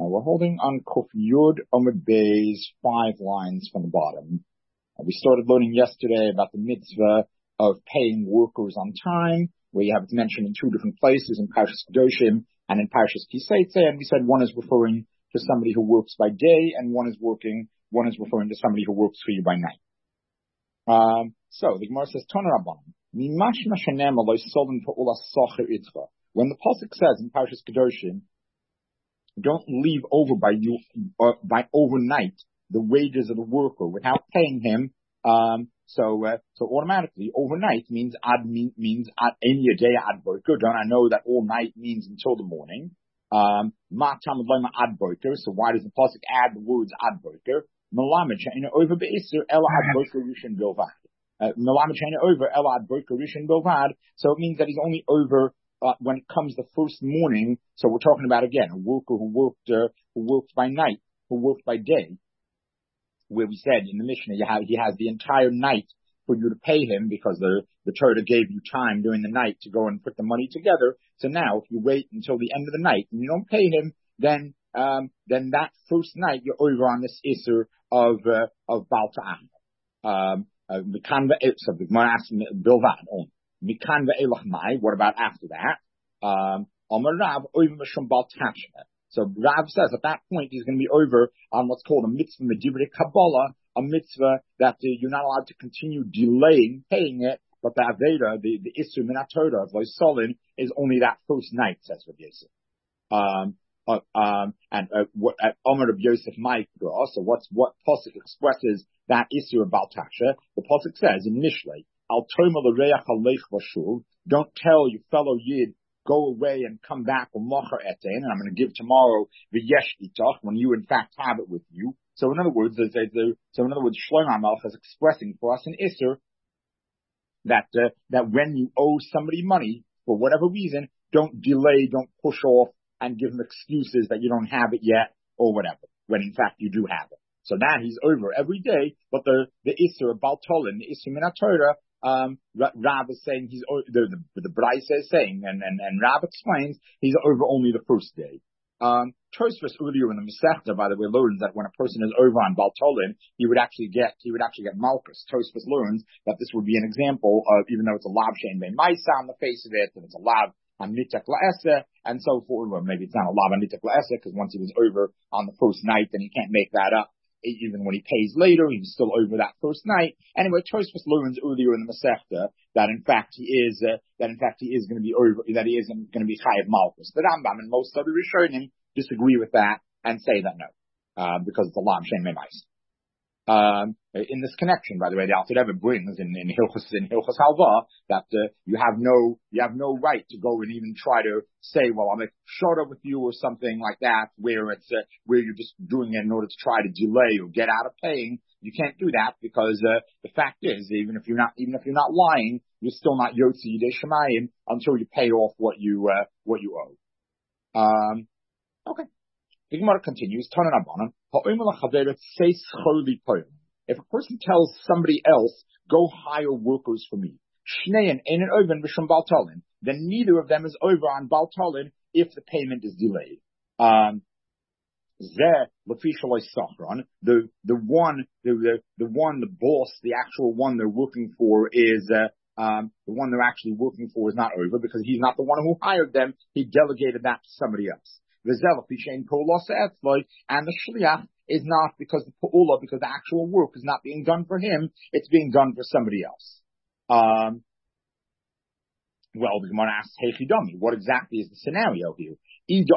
We're holding on Kuf Yud Omid Bay's 5 lines from the bottom. We started learning yesterday about the mitzvah of paying workers on time, where you have it mentioned in 2 different places, in Parshas Kedoshim and in Parshas Kiseitze, and we said one is referring to somebody who works by day, and one is referring to somebody who works for you by night. So the Gemara says, Tana Rabbanan, when the pasuk says in Parshas Kedoshim, don't leave over by overnight the wages of the worker without paying him. So automatically overnight means ad any day ad boker. Don't I know that all night means until the morning? So why does the pasuk add the words ad boker? Over beisir ela ad boker rishon bilvad. Over ela ad boker rishon bilvad. So it means that he's only over when it comes the first morning. So we're talking about again a worker who worked by night, who worked by day, where we said in the Mishnah he has the entire night for you to pay him because the Torah gave you time during the night to go and put the money together. So now if you wait until the end of the night and you don't pay him, then that first night you're over on this Isser of Baal Ta'am. So the Gemara asks Bilvad only. What about after that? So Rav says at that point he's going to be over on what's called a mitzvah medivrei Kabbalah, a mitzvah that you're not allowed to continue delaying paying it, but the Aveda, the Isur Min HaTorah of Loisolin is only that first night, says Rav Yosef. What Omer of Yosef Ma'ikra, so what Pasuk expresses that Isur of Baal Tasha? The Pasuk says in Mishlei, Al Toma L'Reach Alech V'Shuv, don't tell your fellow Yid, go away and come back with Mocher Etein, and I'm going to give tomorrow V'yesh Itach, when you in fact have it with you. So in other words, Shlomo HaMelech is expressing for us in Isser that when you owe somebody money for whatever reason, don't delay, don't push off and give them excuses that you don't have it yet or whatever, when in fact you do have it. So that he's over every day, but the Isser of Baal Tolin, the Isser Min HaTorah, Rav is saying the Braisa is saying, and Rav explains he's over only the first day. Tosfos earlier in the Masechta, by the way, learns that when a person is over on Baal Tolin, he would actually get Malchus. Tosfos learns that this would be an example of, even though it's a lav shein bein ma'isa on the face of it, and it's a lav on nitek la'aseh, and so forth. Or maybe it's not a lav on nitek la'aseh because once he was over on the first night, then he can't make that up. Even when he pays later, he was still over that first night. Anyway, Tosfos learns earlier in the Masechta that in fact he is going to be over, that he isn't going to be chayav malchus. The Rambam and most other Rishonim disagree with that and say that no, because it's a lav shein bein ma'isa. In this connection, by the way, the Alter Rebbe brings in Hilchos Halva that you have no right to go and even try to say, well, I'll make shorter with you or something like that, where it's where you're just doing it in order to try to delay or get out of paying. You can't do that because the fact is, even if you're not lying, you're still not Yotzi Yidei Shemayim until you pay off what you owe. Okay. The Gemara continues, if a person tells somebody else, go hire workers for me, then neither of them is over on Baal Tolin if the payment is delayed. The boss, the actual one they're working for is, the one they're actually working for is not over because he's not the one who hired them. He delegated that to somebody else. And the shliach is not because the actual work is not being done for him, it's being done for somebody else. Well, the Gemara asks, what exactly is the scenario here? If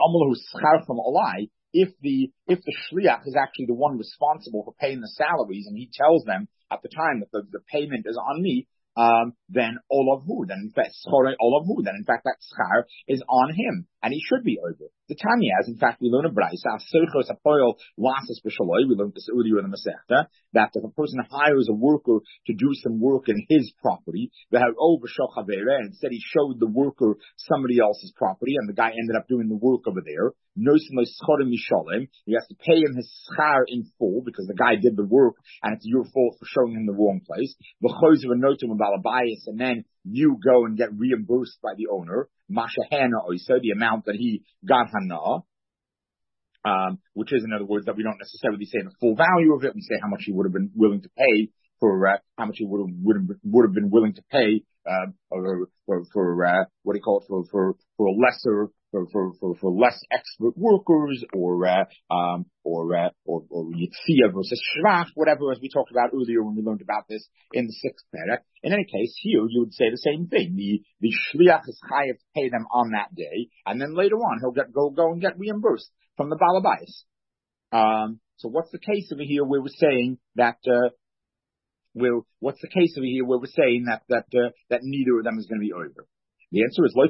the shliach is actually the one responsible for paying the salaries, and he tells them at the time that the payment is on me, then in fact that schar is on him, and he should be over. The Tanya, as in fact we learn a Braisa, we learned this earlier in the Masechta, that if a person hires a worker to do some work in his property, and instead he showed the worker somebody else's property, and the guy ended up doing the work over there, he has to pay him his schar in full because the guy did the work, and it's your fault for showing him the wrong place. And then you go and get reimbursed by the owner, Mashahana Oisa, the amount that he got Hana. which is, in other words, that we don't necessarily say the full value of it. We say how much he would have been willing to pay how much he would have been willing to pay, what do you call it, for a lesser, for less expert workers, or Yitzia versus Shvach, whatever, as we talked about earlier when we learned about this in the 6th parak. In any case, here you would say the same thing. The Shliach is chayav to pay them on that day, and then later on he'll go and get reimbursed from the Balabais. So what's the case over here where we're saying that, what's the case over here where we're saying that neither of them is going to be over? The answer is,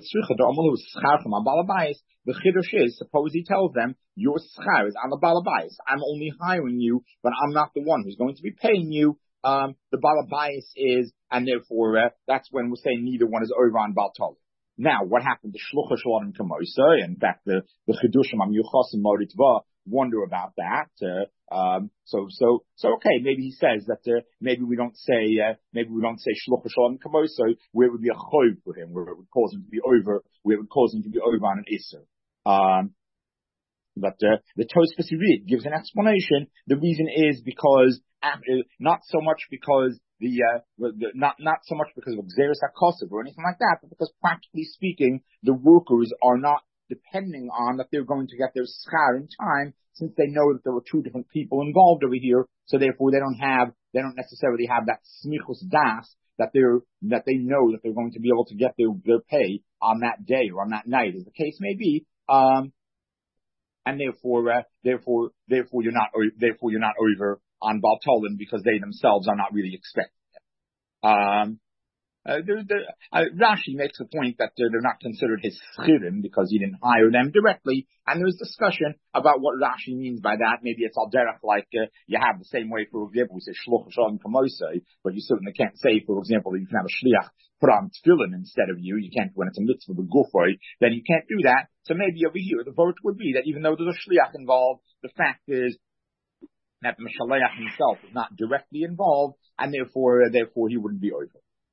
the chiddush is, suppose he tells them, your schar is on the balabais. I'm only hiring you, but I'm not the one who's going to be paying you. The balabais is, and therefore, that's when we're saying neither one is over on Baltol. Now, what happened to Shlucha Shalom Kamosa? In fact, the Chidushim Am Yuchas and Moritva wonder about that. So okay, maybe he says that, maybe we don't say Shlucha Shalom Kamosa, where it would be a chov for him, where it would cause him to be over, on an Isser. But the Tosfos Yirid gives an explanation. The reason is because, not so much because not so much because of Xeris HaKosav or anything like that, but because practically speaking, the workers are not depending on that they're going to get their schar in time, since they know that there were two different people involved over here, so therefore they don't necessarily have that smichus das that they know that they're going to be able to get their pay on that day or on that night, as the case may be. And therefore you're not over on Baltolin because they themselves are not really expecting it. Rashi makes a point that they're not considered his schirim because he didn't hire them directly, and there's discussion about what Rashi means by that. Maybe it's al derech, like you have the same way, for example, we say shluch shalom kamosei, but you certainly can't say, for example, that you can have a shliach put on tefillin instead of you. You can't, when it's a mitzvah of gufay, then you can't do that. So maybe over here the vote would be that even though there's a shliach involved, the fact is that the Mishaleach himself is not directly involved, and therefore he wouldn't be over.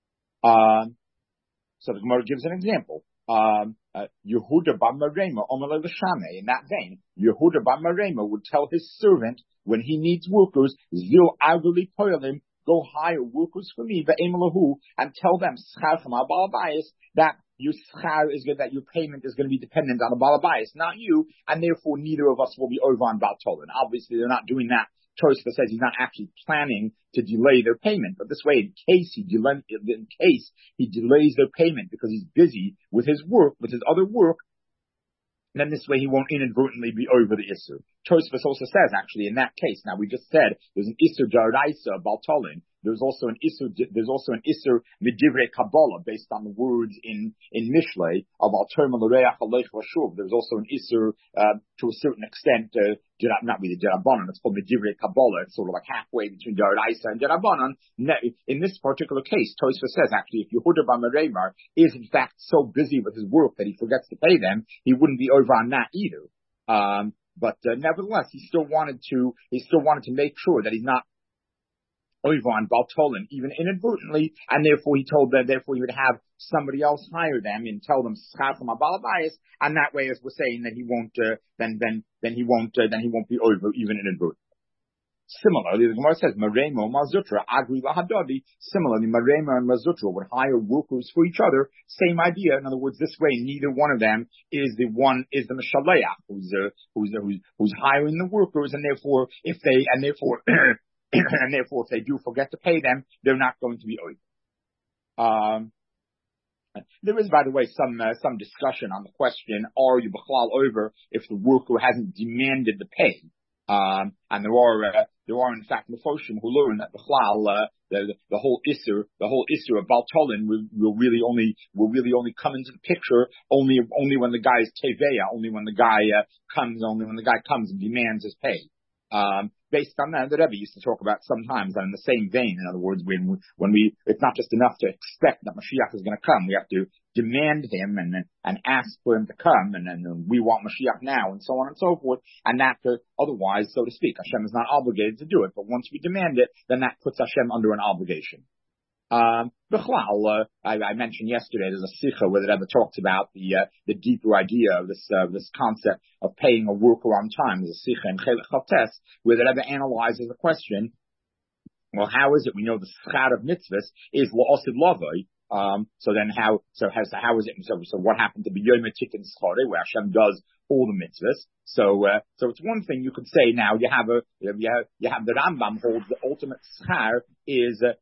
So the Gemara gives an example. Yehuda bar Marema, Omer l'Shame. In that vein, Yehuda bar Marema would tell his servant when he needs workers, Zil aguli poyalim, go hire workers for me, ve'emelahu, and tell them schar from our balabayas that your schar is good, that your payment is going to be dependent on the balabayas, not you, and therefore neither of us will be over on Baltolin. Obviously, they're not doing that. Tosfos says he's not actually planning to delay their payment, but this way, in case he delays their payment because he's busy with his work, with his other work, then this way he won't inadvertently be over the Isser. Tosfos also says, actually, in that case, now we just said there's an Isser Daraisa Baltolin. There's also an Isser Midivrei Kabbalah based on the words in Mishlei of Alter Malareach Aleich Vashuv. There's also an Isser, to a certain extent, not really Derabanan, it's called Midivrei Kabbalah. It's sort of like halfway between Daraisa and Derabanan. In this particular case, Tosfos says, actually, if Yehuda bar Maremar is in fact so busy with his work that he forgets to pay them, he wouldn't be over on that either. But nevertheless, he still wanted to make sure that he's not over on Baltolin, even inadvertently, and therefore he would have somebody else hire them and tell them schar from balabayas, and that way, as we're saying, that he won't be over even inadvertently. Similarly, the Gemara says, Marema Mazutra Agri Lahadadi. Similarly, Marema and Mazutra would hire workers for each other. Same idea. In other words, this way, neither one of them is the Mishaleach who's hiring the workers, and therefore, if they do forget to pay them, they're not going to be over. There is, by the way, some discussion on the question: are you b'chlal over if the worker hasn't demanded the pay? And there are in fact Mefoshim who learn that the whole Isser of Baltolin will really only come into the picture only when the guy is Teveya, only when the guy comes and demands his pay. Based on that, the Rebbe used to talk about sometimes, and in the same vein, in other words, when it's not just enough to expect that Mashiach is going to come, we have to demand him and ask for him to come, and then we want Mashiach now, and so on and so forth, and that otherwise, so to speak, Hashem is not obligated to do it, but once we demand it, then that puts Hashem under an obligation. I mentioned yesterday there's a sikha where the Rebbe talks about the deeper idea of this concept of paying a worker on time. There's a sikha in Chelik Chavtes where the Rebbe analyzes the question. Well, how is it we know the schar of mitzvahs is la'osid lavoi? So how is it? So what happened to B'yom Tikkun Schare, where Hashem does all the mitzvahs? So it's one thing you could say. Now you have the Rambam holds the ultimate schar is the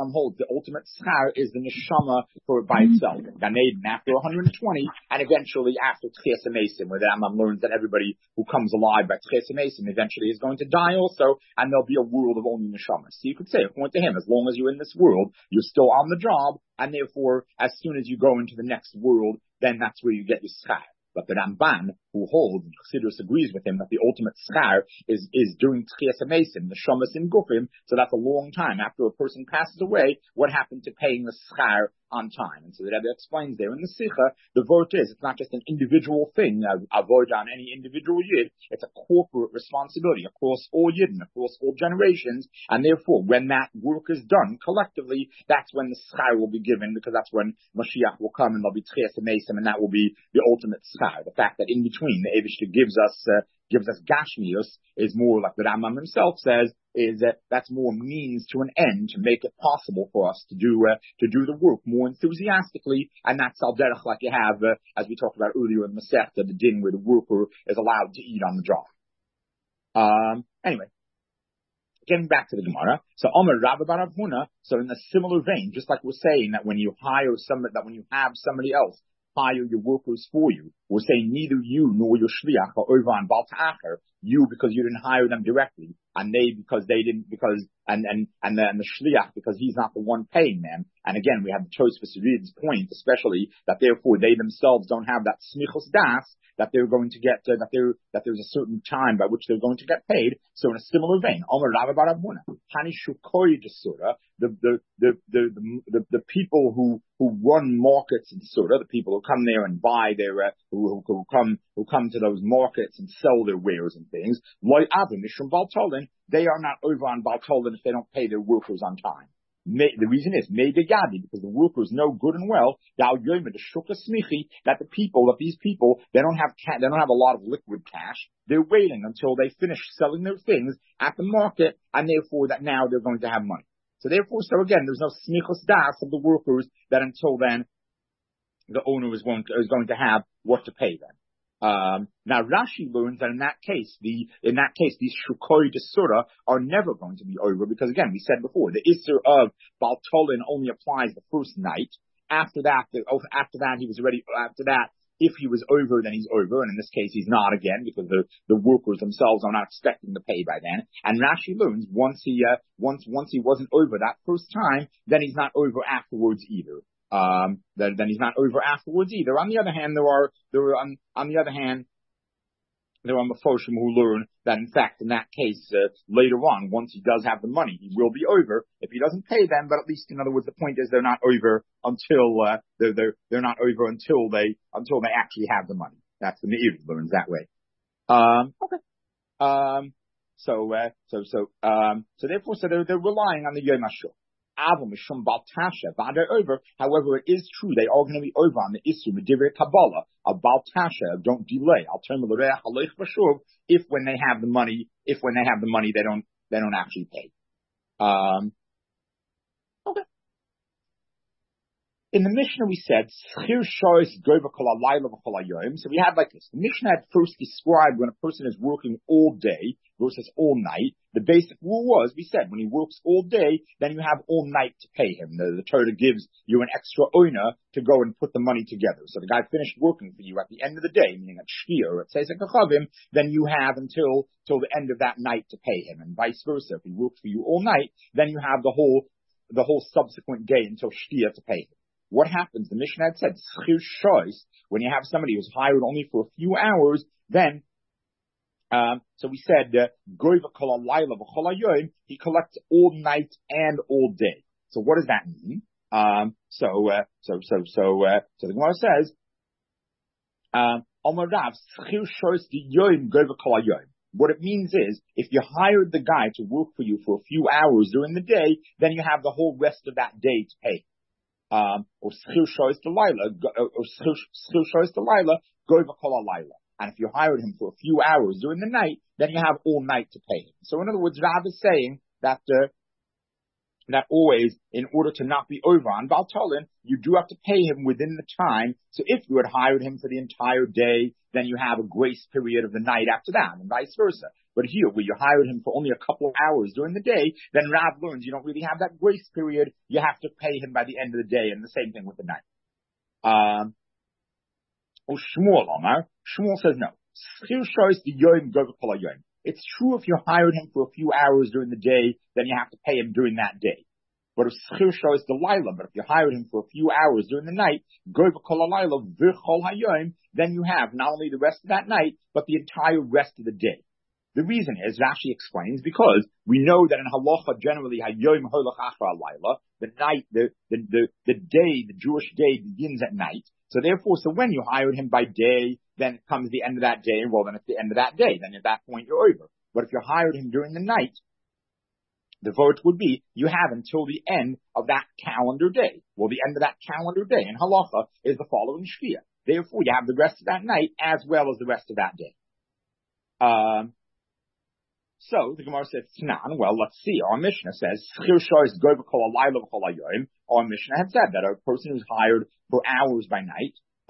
neshama by itself. Gan Eden after 120, and eventually after Tchias HaMesim, where the Rambam learns that everybody who comes alive by Tchias HaMesim eventually is going to die also, and there'll be a world of only neshama. So you could say, according to him, as long as you're in this world, you're still on the job, and therefore, as soon as you go into the next world, then that's where you get your schar. But the Ramban, who holds, Chassidus agrees with him that the ultimate schar is during Tchias HaMesim, the Shamas in Gufim, so that's a long time. After a person passes away, what happened to paying the schar on time? And so the Rebbe explains there in the Sikha, the vote is, it's not just an individual thing, avoid on any individual Yid, it's a corporate responsibility across all Yidden, across all generations, and therefore, when that work is done collectively, that's when the schar will be given, because that's when Mashiach will come and there'll be Tchias HaMesim, and that will be the ultimate schar. The fact that in between, the Eibishter gives us Gashmius is more, like the Rambam himself says, is that that's more means to an end to make it possible for us to do the work more enthusiastically, and that's al derech, like you have, as we talked about earlier in the Masechta, the din where the worker is allowed to eat on the job. Anyway, getting back to the Gemara, so Omer Rabba bar Rav Huna, so in a similar vein, just like we're saying that when you hire somebody, that when you have somebody else hire your workers for you, we're saying neither you nor your shliach are over on Baal Ta'acher, you because you didn't hire them directly, and they because they didn't, because and the shliach because he's not the one paying them. And again, we have the Tosfos Yirid's point, especially that therefore they themselves don't have that smichos das that they're going to get that there's a certain time by which they're going to get paid. So in a similar vein, Omer Rabba bar Rav Huna, Hani Shukoi Desura, the people who run markets in Surah, the people who come there and buy their who come to those markets and sell their wares and things, Loy Avim Mishum Baltolin, they are not over on Baltolin if they don't pay their workers on time. The reason is Meidegadi, because the workers know good and well that these people they don't have a lot of liquid cash. They're waiting until they finish selling their things at the market, and therefore that now they're going to have money. So again, there's no smichos das of the workers that until then the owner is going to have what to pay them. Now Rashi learns that in that case, these shukoi desura are never going to be over, because again, we said before, the Isser of Baltolin only applies the first night. After that, he was already, after that, if he was over, then he's over, and in this case he's not again, because the workers themselves are not expecting to pay by then. And Rashi learns once he wasn't over that first time, then he's not over afterwards either. Then he's not over afterwards either. On the other hand, there are Mefoshim who learn that in fact, in that case, later on, once he does have the money, he will be over if he doesn't pay them. But at least, in other words, the point is they're not over until they're not over until they actually have the money. That's the Meir learns that way. Okay. So therefore, they're relying on the Yom HaShul. However, it is true they are going to be over on the issue Medivre Kabbalah of Baal Tasha, don't delay. If when they have the money, they don't actually pay. Okay. In the Mishnah we said, so we had like this. The Mishnah had first described when a person is working all day versus all night. The basic rule was, we said, when he works all day, then you have all night to pay him. The Torah gives you an extra oina to go and put the money together. So the guy finished working for you at the end of the day, meaning at Shkia or at Tzesek HaChavim, then you have until the end of that night to pay him, and vice versa. If he works for you all night, then you have the whole subsequent day until Shkia to pay him. What happens? The Mishnah had said, when you have somebody who's hired only for a few hours, then so we said, he collects all night and all day. So what does that mean? So the Gemara says, What it means is, if you hired the guy to work for you for a few hours during the day, then you have the whole rest of that day to pay. Or schil shoyes delaila, goiva kol halayla. And if you hired him for a few hours during the night, then you have all night to pay him. So in other words, Rav is saying that that always, in order to not be over on Baltolin, you do have to pay him within the time. So if you had hired him for the entire day, then you have a grace period of the night after that, and vice versa. But here, where you hired him for only a couple of hours during the day, then Rav learns you don't really have that grace period. You have to pay him by the end of the day, and the same thing with the night. Or Shmuel Omar. Shmuel says no. It's true if you hired him for a few hours during the day, then you have to pay him during that day. But if schir shoyes delaila, but if you hired him for a few hours during the night, then you have not only the rest of that night, but the entire rest of the day. The reason is, Rashi explains, because we know that in halacha generally, the night, the day, the Jewish day begins at night. So therefore, when you hired him by day, then it comes the end of that day, and well, then it's the end of that day. Then at that point, you're over. But if you hired him during the night, the vote would be, you have until the end of that calendar day. Well, the end of that calendar day in halacha is the following shkia. Therefore, you have the rest of that night as well as the rest of that day. So the Gemara says, Tanan, well, let's see. Our Mishnah says, our Mishnah had said that a person who's hired for hours by night,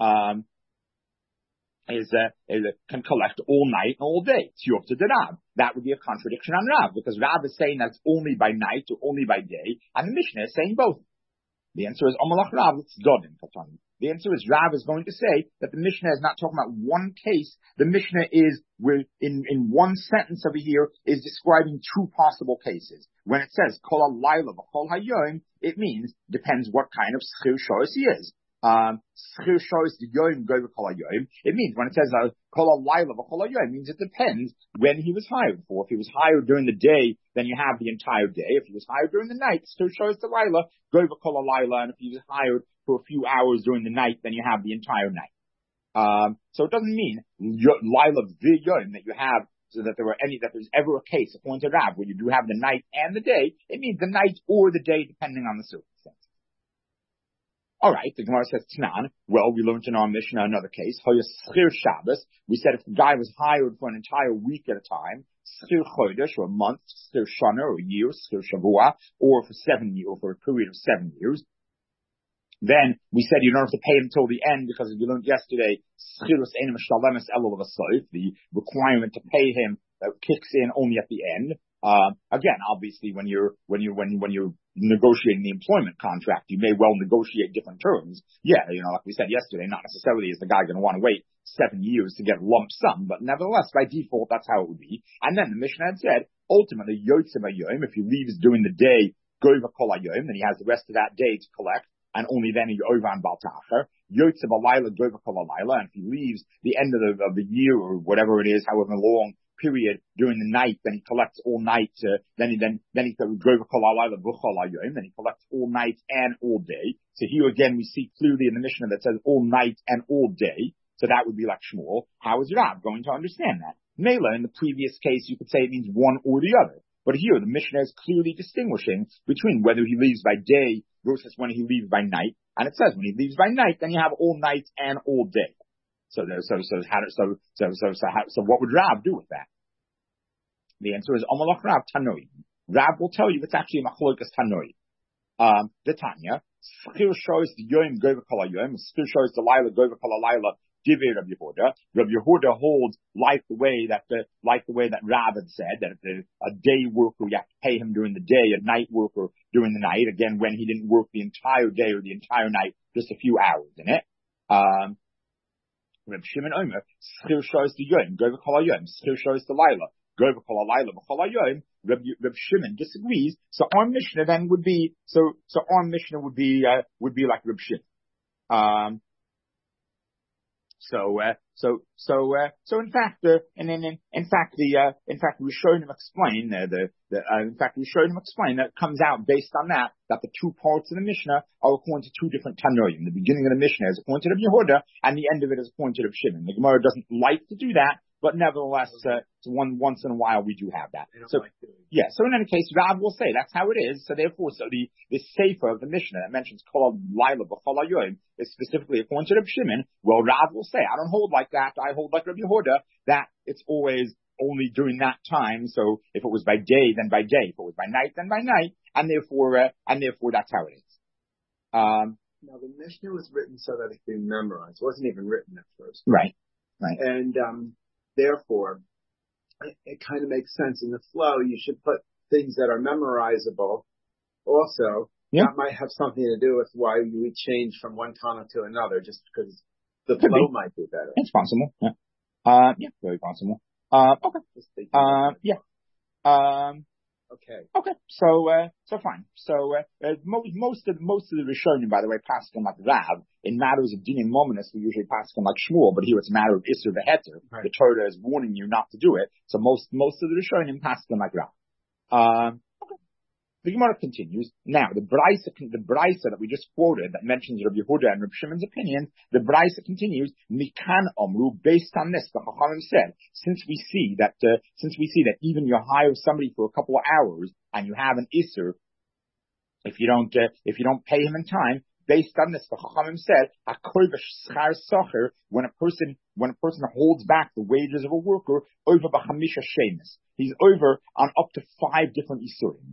can collect all night and all day. That would be a contradiction on Rav, because Rav is saying that's only by night or only by day, and the Mishnah is saying both. The answer is Amalach Rav, it's Dodin Katan. The answer is Rav is going to say that the Mishnah is not talking about one case. The Mishnah is, in one sentence over here, is describing two possible cases. When it says Kol halayla v'Kol hayom, it means depends what kind of schir shoyes he is. Schir shoyes yom gover Kol hayom. It means when it says Kol halayla v'Kol hayom, it means it depends when he was hired for. If he was hired during the day, then you have the entire day. If he was hired during the night, schir shoyes delayla gover Kol halayla, and if he was hired for a few hours during the night, then you have the entire night. So it doesn't mean Laila V'Yom that you have, so that there's ever a case, according to Rav, where you do have the night and the day. It means the night or the day, depending on the circumstances. Alright, the Gemara says, Tanan, well, we learned in our Mishnah another case, Hoya Schir Shabbos. We said if the guy was hired for an entire week at a time, Schir Chodesh, or a month, Schir Shana, or a year, Schir Shavua, or for 7 years, or for a period of 7 years, then we said you don't have to pay him till the end, because as we learned yesterday, the requirement to pay him kicks in only at the end. Again, obviously, when you're negotiating the employment contract, you may well negotiate different terms. Yeah, like we said yesterday, not necessarily is the guy going to want to wait 7 years to get a lump sum, but nevertheless, by default, that's how it would be. And then the Mishnah had said, ultimately, Yotzim Hayom, if he leaves during the day, Goiva Kol Hayom, then he has the rest of that day to collect, and only then he's over on Baltacher. Yotzim Halayla Goiva Kol Halayla, and if he leaves the end of the year, or whatever it is, however long period during the night, then he collects all night, then he Goiva Kol Halayla V'Chol Hayom, then he collects all night and all day. So here again, we see clearly in the Mishnah that says all night and all day. So that would be like Shmuel. How is Rav going to understand that? Mela, in the previous case, you could say it means one or the other. But here, the Mishnah is clearly distinguishing between whether he leaves by day versus when he leaves by night. And it says when he leaves by night, then you have all night and all day. So what would Rav do with that? The answer is Amalach Rav Tanoi. Rav will tell you it's actually Machlokas Tanoi. The Tanya, Schir shows the Yom Gover Kol Hayom, Schir shows the Laila Gover Kol Halayla. Rabbi Yehuda. Rabbi Yehuda holds like the way that Rav had said, that if a day worker, you have to pay him during the day, a night worker during the night, again, when he didn't work the entire day or the entire night, just a few hours in it. Reb Shimon Omer, Schir shows the Yom, Gover Kol Hayom, Schir shows the Laila, Gover Kol Halayla, B'Chol Hayom. Reb Shimon disagrees. So our Mishnah then would be, our Mishnah would be like Reb Shimon. So in fact, we showed him explain that it comes out based on that the two parts of the Mishnah are according to two different Tanoim. The beginning of the Mishnah is according to Rabbi Yehuda, and the end of it is according to Rabbi Shimon. The Gemara doesn't like to do that, but nevertheless, once in a while we do have that. So, yeah, so in any case, Rav will say that's how it is. So therefore, the sefer of the Mishnah that mentions Kol Laila B'Chol HaYom is specifically according to Reb Shimon. Well, Rav will say, I don't hold like that. I hold like Rabbi Yehuda, that it's always only during that time. So if it was by day, then by day. If it was by night, then by night. And therefore that's how it is. Now the Mishnah was written so that it could be memorized. It wasn't even written at first. Right. And, therefore, it kind of makes sense in the flow. You should put things that are memorizable also. Yeah. That might have something to do with why we change from one Tana to another, just because the flow might be better. It's possible. Yeah. Yeah, very possible. Okay. Yeah. Okay. So fine. So, most of the Rishonim, by the way, pass on like Rav. In matters of din and mominus, we usually pass on like Shmuel, but here it's a matter of Isser v'Heter. Right. The Torah is warning you not to do it. So most of the Rishonim pass on like Rav. Okay. The Gemara continues. Now, the Braisa that we just quoted that mentions Rabbi Yehuda and Rabbi Shimon's opinion, the Braisa continues, Mikan Omru, based on this, the Chachamim said, since we see that even you hire somebody for a couple of hours and you have an Isser, if you don't pay him in time, based on this, the Chachamim said, when a person holds back the wages of a worker, over b'chamisha shemis, he's over on up to 5 different Isurim.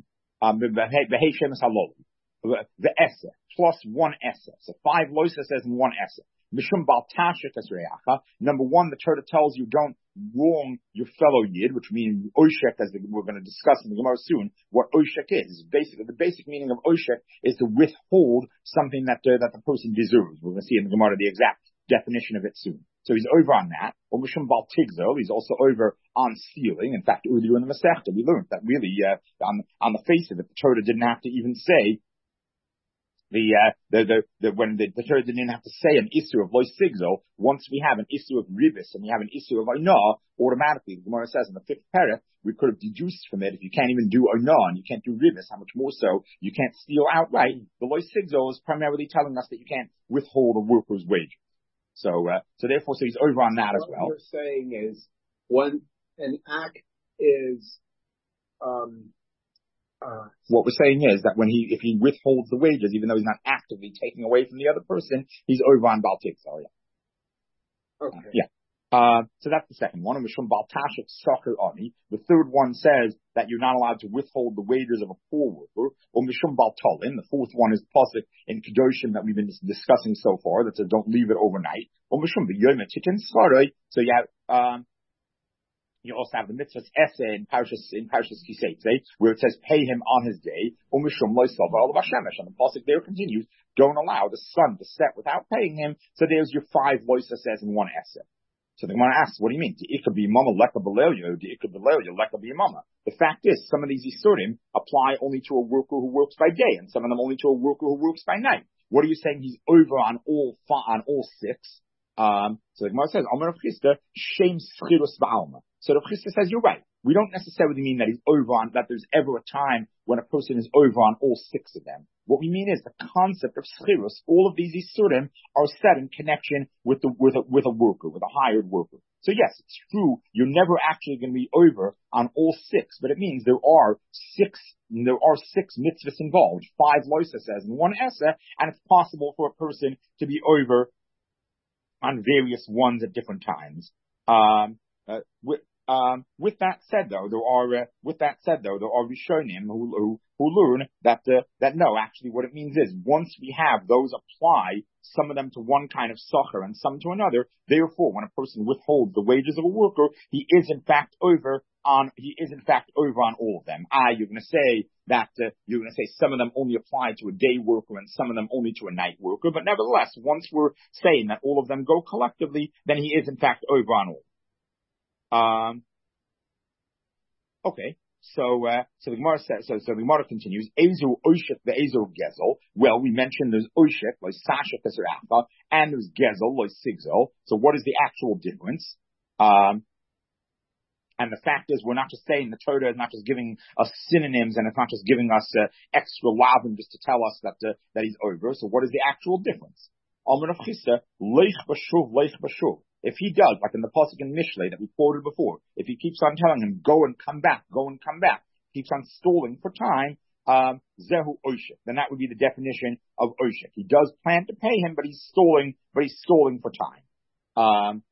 The Essa, plus 1 Essa. So 5 loisa says and 1 Essa. Mishum bal tashik as reacha. Number 1, the Torah tells you don't wrong your fellow Yid, which means oshek, as we're going to discuss in the Gemara soon, what oshek is. Basically, the basic meaning of oshek is to withhold something that the person deserves. We're going to see in the Gemara the exact definition of it soon. So he's over on that. Or Mishum bal tigzel, he's also over on stealing. In fact, earlier in the Masechta, we learned that really, on the face of it, the Torah didn't have to even say when the Torah didn't have to say an issue of loy sigzo. Once we have an issue of ribis and we have an issue of oinah, automatically, the Gemara says in the 5th parah, we could have deduced from it, if you can't even do oinah and you can't do ribis, how much more so you can't steal outright. The loy sigzo is primarily telling us that you can't withhold a worker's wage. So therefore, he's over on that as well. What you're saying is, when an act is, what we're saying is that if he withholds the wages, even though he's not actively taking away from the other person, he's over on Baal Tigzel. Yeah. Okay. So that's the second one. And Mishum Baal Tashik Socher Ani. The third one says that you're not allowed to withhold the wages of a poor worker. Or Mishum Baal Tolin. The fourth one is Pasuk in Kedoshim that we've been discussing so far, that says don't leave it overnight. Or Mishum B'Yom Titin Scharai. So you also have the mitzvah's essay in Parshas Kiseitze, where it says pay him on his day. And the pasuk there continues, don't allow the sun to set without paying him. So there's your 5 loisa says in 1 essay. So the Gemara asks, what do you mean? The fact is, some of these isurim apply only to a worker who works by day, and some of them only to a worker who works by night. What are you saying? He's over on all 6. So the Gemara says, Amar Rav Chisda, Shem Schirus Ba'alma. So Rav Chisda says, you're right. We don't necessarily mean that he's over on, that there's ever a time when a person is over on all 6 of them. What we mean is the concept of Schirus, all of these Isurim are set in connection with a worker, with a hired worker. So yes, it's true, you're never actually going to be over on all 6, but it means there are 6 mitzvahs involved, 5 loisa says, and 1 essa, and it's possible for a person to be over on various ones at different times. With that said, though, there are Rishonim who learn that no, actually, what it means is once we have those apply, some of them to one kind of socher and some to another. Therefore, when a person withholds the wages of a worker, he is in fact over on all of them. You're going to say that some of them only apply to a day worker and some of them only to a night worker. But nevertheless, once we're saying that all of them go collectively, then he is in fact over on all. Okay. So the Gemara says, so the Gemara continues, Ezu Oshek the Ezu Gezel. Well, we mentioned there's Oshek, like Sasha Peseracha, and there's Gezel, like Sigzel. So what is the actual difference? And the fact is, we're not just saying the Torah is not just giving us synonyms, and it's not just giving us extra lavim just to tell us that he's over. So what is the actual difference? Amar Rav Chisda, Leich Bashuv, Leich Bashuv. if he does, like in the pasuk in Mishlei that we quoted before, if he keeps on telling him, go and come back, keeps on stalling for time, zehu oshik, then that would be the definition of oshik. He does plan to pay him, but he's stalling for time.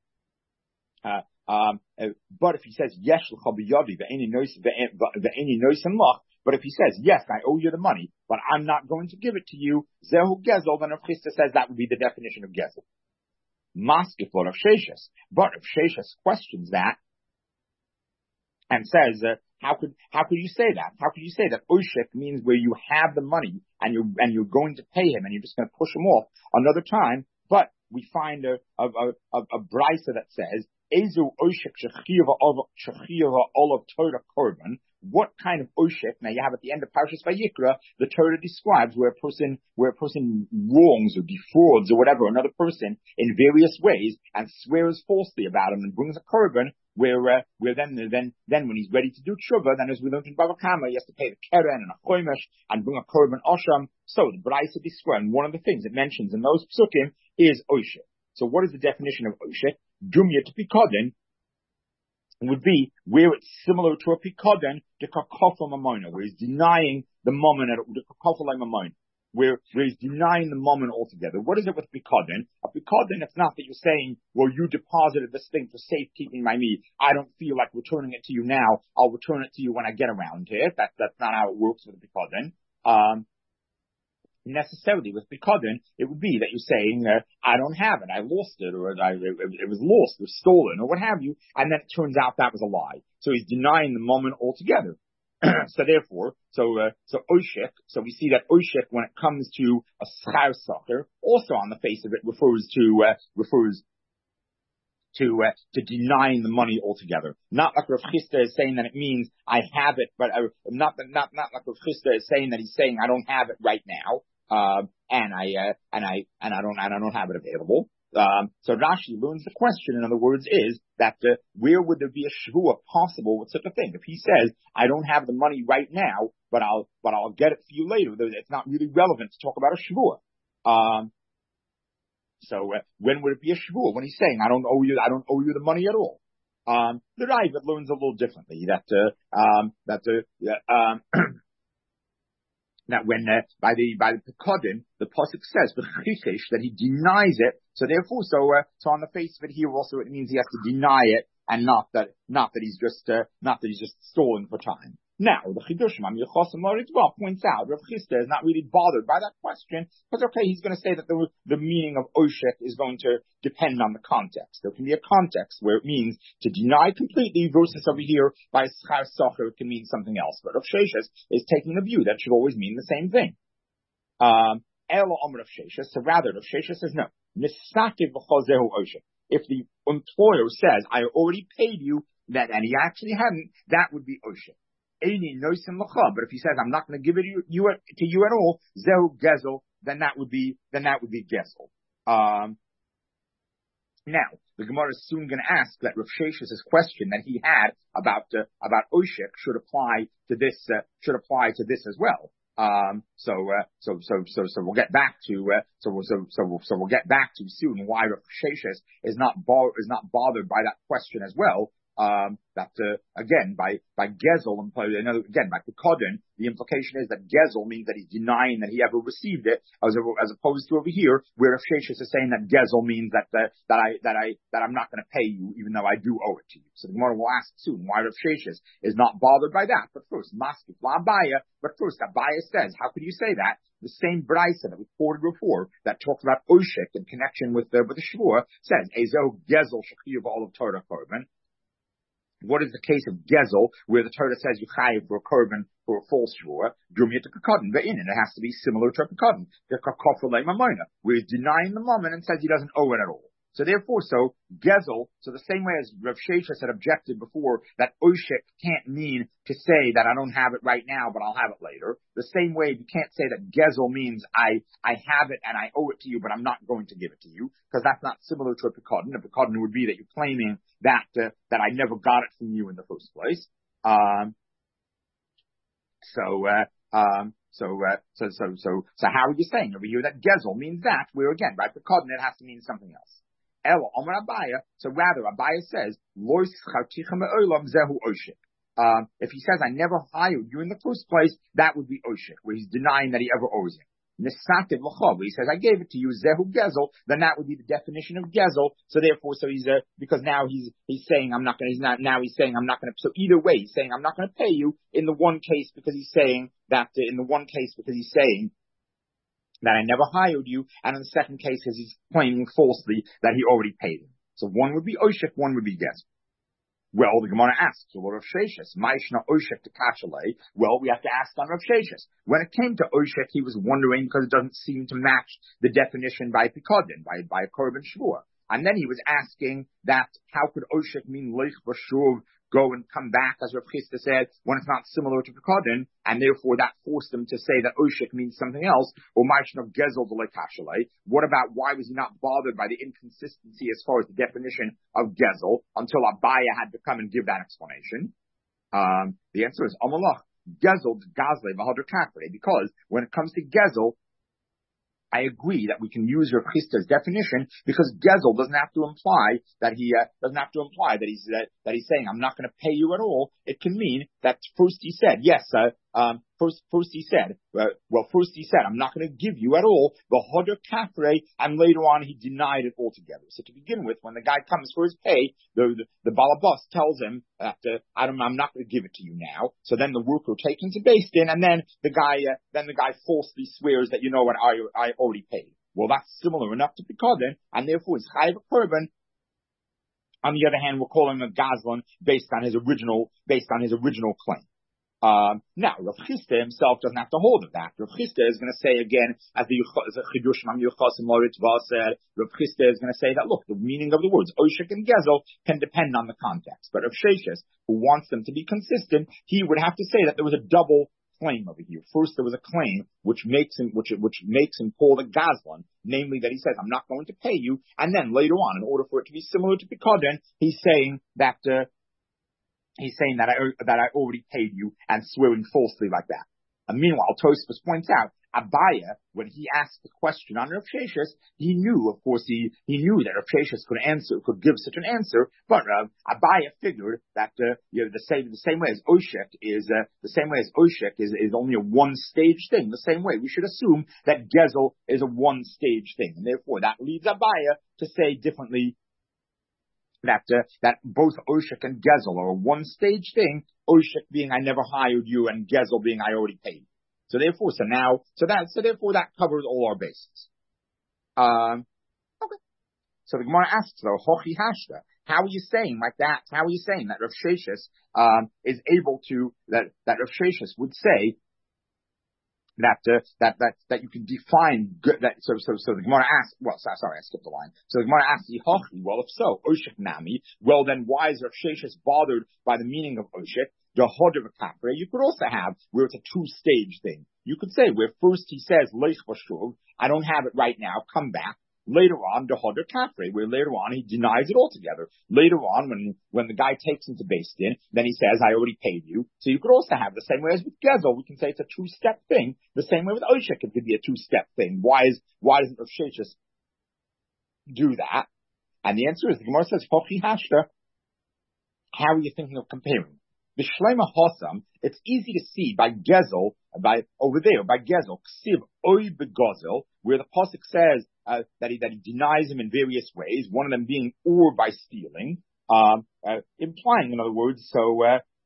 But if he says, yesh l'cha b'yadi v'eni noisen lach, but if he says, yes, I owe you the money, but I'm not going to give it to you, zehu gezel, then Rav Chisda says that would be the definition of gezel. Maskif or Rav Sheshes. But Rav Sheshes questions that and says, how could you say that? How could you say that oshik means where you have the money and you're going to pay him and you're just going to push him off another time? But we find a brisa that says, Ezu oshik shechiva olav Torah korban. What kind of oshik? Now you have at the end of Parshas Vayikra, the Torah describes where a person wrongs or defrauds or whatever another person in various ways and swears falsely about him and brings a korban. Where then when he's ready to do tshuva, then as we learned in Bava Kama, he has to pay the keren and a chomesh and bring a korban osham. So the Brisa describes one of the things it mentions in those psukim is oshik. So what is the definition of oshik? Dumya to pikodin would be where it's similar to a pikodin to kakofel mamona, where he's denying the moment at the kakofel mamona. Where he's denying the moment altogether. What is it with Pikodin? A Pikodin, it's not that you're saying, well, you deposited this thing for safekeeping by me. I don't feel like returning it to you now. I'll return it to you when I get around to it. That's not how it works with a Pikodin. Necessarily with Pikodin, it would be that you're saying, I don't have it. I lost it, or it was lost or stolen, or what have you. And then it turns out that was a lie. So he's denying the moment altogether. So therefore, oshik, so we see that oshik, when it comes to a schar sacher, also on the face of it refers to denying the money altogether. Not like Rav Chisda is saying that it means I have it, but not like Rav Chisda is saying that he's saying I don't have it right now, and I don't have it available. So Rashi learns the question, in other words, is that where would there be a shvua possible with such a thing? If he says, I don't have the money right now, but I'll get it for you later, it's not really relevant to talk about a shvua. So when would it be a shvua? When he's saying, I don't owe you the money at all. The Ravid learns a little differently, that when by the Pekodin, the pasuk says that he denies it. So therefore, so on the face of it here, also it means he has to deny it, and not that he's just stalling for time. Now, the Chidushim Yochasim Laritva points out Rav Chisda is not really bothered by that question, because okay, he's going to say that the meaning of oshik is going to depend on the context. There can be a context where it means to deny completely, versus over here by schar sacher it can mean something else. But Rav Sheshes is taking the view that should always mean the same thing. Elo Omer Rav Sheshes, so rather Rav Sheshes says no. Misakiv v'chozehu oshik. If the employer says I already paid you, and he actually hadn't, that would be oshik. But if he says I'm not going to give it to you at all, zehu gezel, then that would be gezel. Now the Gemara is soon going to ask that Rav Sheshes' question that he had about oshik should apply to this as well. So we'll get back to we'll get back to soon why Rav Sheshes is not bothered by that question as well. Again, by Gezel, again, by Pekodin, the implication is that Gezel means that he's denying that he ever received it, as opposed to over here, where Rav Sheshes is saying that Gezel means that I'm not going to pay you, even though I do owe it to you. So the Gemara will ask soon why Rav Sheshes is not bothered by that. But first, Maskif la Abaya. But first, Abaya says, how could you say that? The same brisa that we quoted before that talks about oshik in connection with the shvua says, Ezo Gezel shechiyuv all of Torah korban. What is the case of Gezel, where the Torah says you chayiv for a korban for a false shvua? Dumya to Pekodin, but in it has to be similar to a Pekodin, the kakofel mamona, where he's denying the moment and says he doesn't owe it at all. So therefore, Gezel, so the same way as Rav Sheshes had objected before that oshik can't mean to say that I don't have it right now, but I'll have it later. The same way you can't say that Gezel means I have it and I owe it to you, but I'm not going to give it to you, because that's not similar to a Pekodin. A Pekodin would be that you're claiming that I never got it from you in the first place. So how are you saying over here that Gezel means that, where again, by Pekodin it has to mean something else? Elo Omer Abaya. So rather, Abaya says, Lois Charticha Me'olam Zehu Oshik. If he says, I never hired you in the first place, that would be Oshik, where he's denying that he ever owes him. Nisativ L'chov, where he says, I gave it to you, Zehu Gezel, then that would be the definition of Gezel. So therefore, because now he's saying, I'm not gonna, so either way, he's saying, I'm not gonna pay you in the one case because he's saying that, that I never hired you, and in the second case, because he's claiming falsely that he already paid him. So one would be Oshik, one would be Gezel. Well, the Gemara asks, so what Rav Sheshes? Ma'ishna Oshek to Kachalei? Well, we have to ask on Rav Sheshes. When it came to Oshek, he was wondering because it doesn't seem to match the definition by Pikodin, by a Korban Shvur. And then he was asking that how could Oshek mean Leich Bashuv, go and come back, as Rav Chisda said, when it's not similar to Pikodin, and therefore that forced him to say that Oshek means something else, or Ma'ishna of Gezel to Lekashalei. What about why was he not bothered by the inconsistency as far as the definition of Gezel until Abaya had to come and give that explanation? The answer is Amalach. Gezel Gazle V'Hadr Kafre, because when it comes to Gezel, I agree that we can use Rav Chisda's definition because Gezel doesn't have to imply that he's saying I'm not going to pay you at all. It can mean that first he said I'm not going to give you at all the Hodr Kafre, and later on he denied it altogether. So to begin with, when the guy comes for his pay, the balabas tells him that I'm not going to give it to you now. So then the worker takes him to Beis Din, and then the guy falsely swears that you know what, I already paid. Well, that's similar enough to Pikodin, and therefore it's Chayav a Korban. On the other hand, we're calling him a Gazlan based on his original claim. Now, Rav Chisda himself doesn't have to hold of that. Rav Chisda is going to say again, as the Chidush Mam Yuchasim Loritva said, Rav Chisda is going to say that, look, the meaning of the words Oshek and Gezel can depend on the context. But Rav Sheshes, who wants them to be consistent, he would have to say that there was a double claim over here. First, there was a claim which makes him called a Gazlan, namely that he says, I'm not going to pay you. And then later on, in order for it to be similar to Pikodin, he's saying that I already paid you and swearing falsely like that. And meanwhile, Tosfos points out, Abaya, when he asked the question on Rav Sheshes, he knew that Rav Sheshes could give such an answer, but Abaya figured that the same way as Oshek is only a one stage thing. The same way we should assume that Gezel is a one stage thing, and therefore that leads Abaya to say differently that both Oshek and Gezel are a one stage thing. Oshek being I never hired you, and Gezel being I already paid. So therefore that covers all our bases. Okay. So the Gemara asks though, Hochi Hashta, how are you saying like that? How are you saying that Rav Sheshes is able to that Rav Sheshes would say that you can define good, that so the Gemara asks, I skipped the line. So the Gemara asks, well, if so, Oshek Nami, well then why is Rav Sheshes bothered by the meaning of Oshek? The Hodr Kafre, you could also have where it's a two-stage thing. You could say where first he says, Leich Vashuv, I don't have it right now, come back. Later on, the Hodr Kafre, where later on he denies it altogether. Later on, when the guy takes him to Beis Din, then he says, I already paid you. So you could also have the same way as with Gezel. We can say it's a two-step thing. The same way with Oshek, it could be a two-step thing. Why doesn't Rav Sheshes do that? And the answer is, the Gemara says, Hochi Hashta, how are you thinking of comparing? The Shlema Hossam, it's easy to see by Gezel, by Gezel, Ksiv Oy Begozel, where the Pasuk says that he denies him in various ways, one of them being or by stealing, implying, in other words, so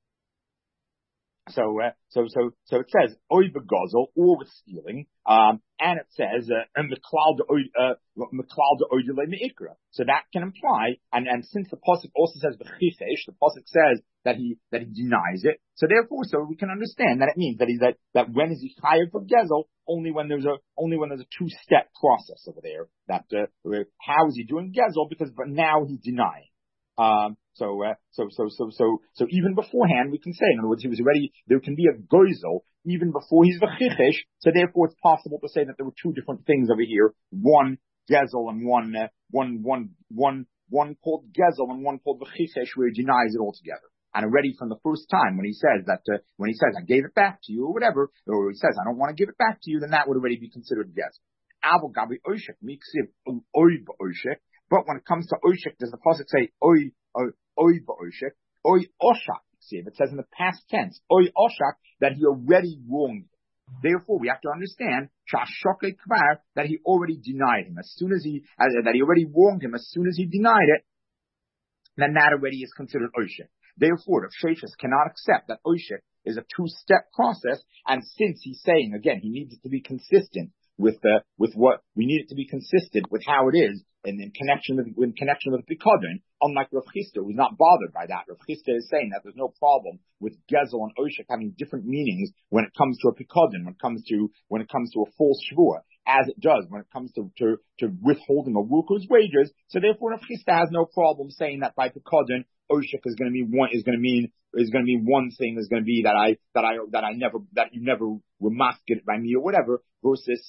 it says oy begozel, or with stealing, and it says and meklal oydele meikra. So that can imply, and since the pasuk also says b'chichesh, the pasuk says that he denies it. So therefore, we can understand that it means that when is he chayav for gezel? Only when there's a two-step process over there. That how is he doing gezel? But now he's denying. So even beforehand, we can say, in other words, he was already, there can be a goizel even before he's v'chichesh. So therefore, it's possible to say that there were two different things over here: one gezel and one called gezel and one called v'chichesh, where he denies it altogether. And already from the first time, when he says I gave it back to you or whatever, or he says I don't want to give it back to you, then that would already be considered gezel. But But when it comes to Oshik, does the pasuk say Oy ba'Oshik, Oy Oshak? See, if it says in the past tense, Oy Oshak, that he already wronged him. Therefore, we have to understand that he already denied him. As soon as that he already wronged him, as soon as he denied it, then that already is considered Oshik. Therefore, Rav Sheshes cannot accept that Oshik is a two-step process, and since he's saying, again, he needs it to be consistent with what we need it to be consistent with how it is in connection with Pikadon, unlike Rav Chisda, who's not bothered by that. Rav Chisda is saying that there's no problem with Gezel and Oshik having different meanings when it comes to a Pikadon, when it comes to a false Shvua, as it does when it comes to withholding a worker's wages. So therefore, Rav Chisda has no problem saying that by Pikadon, Oshik is going to mean one thing is going to be that you never were masked by me or whatever, versus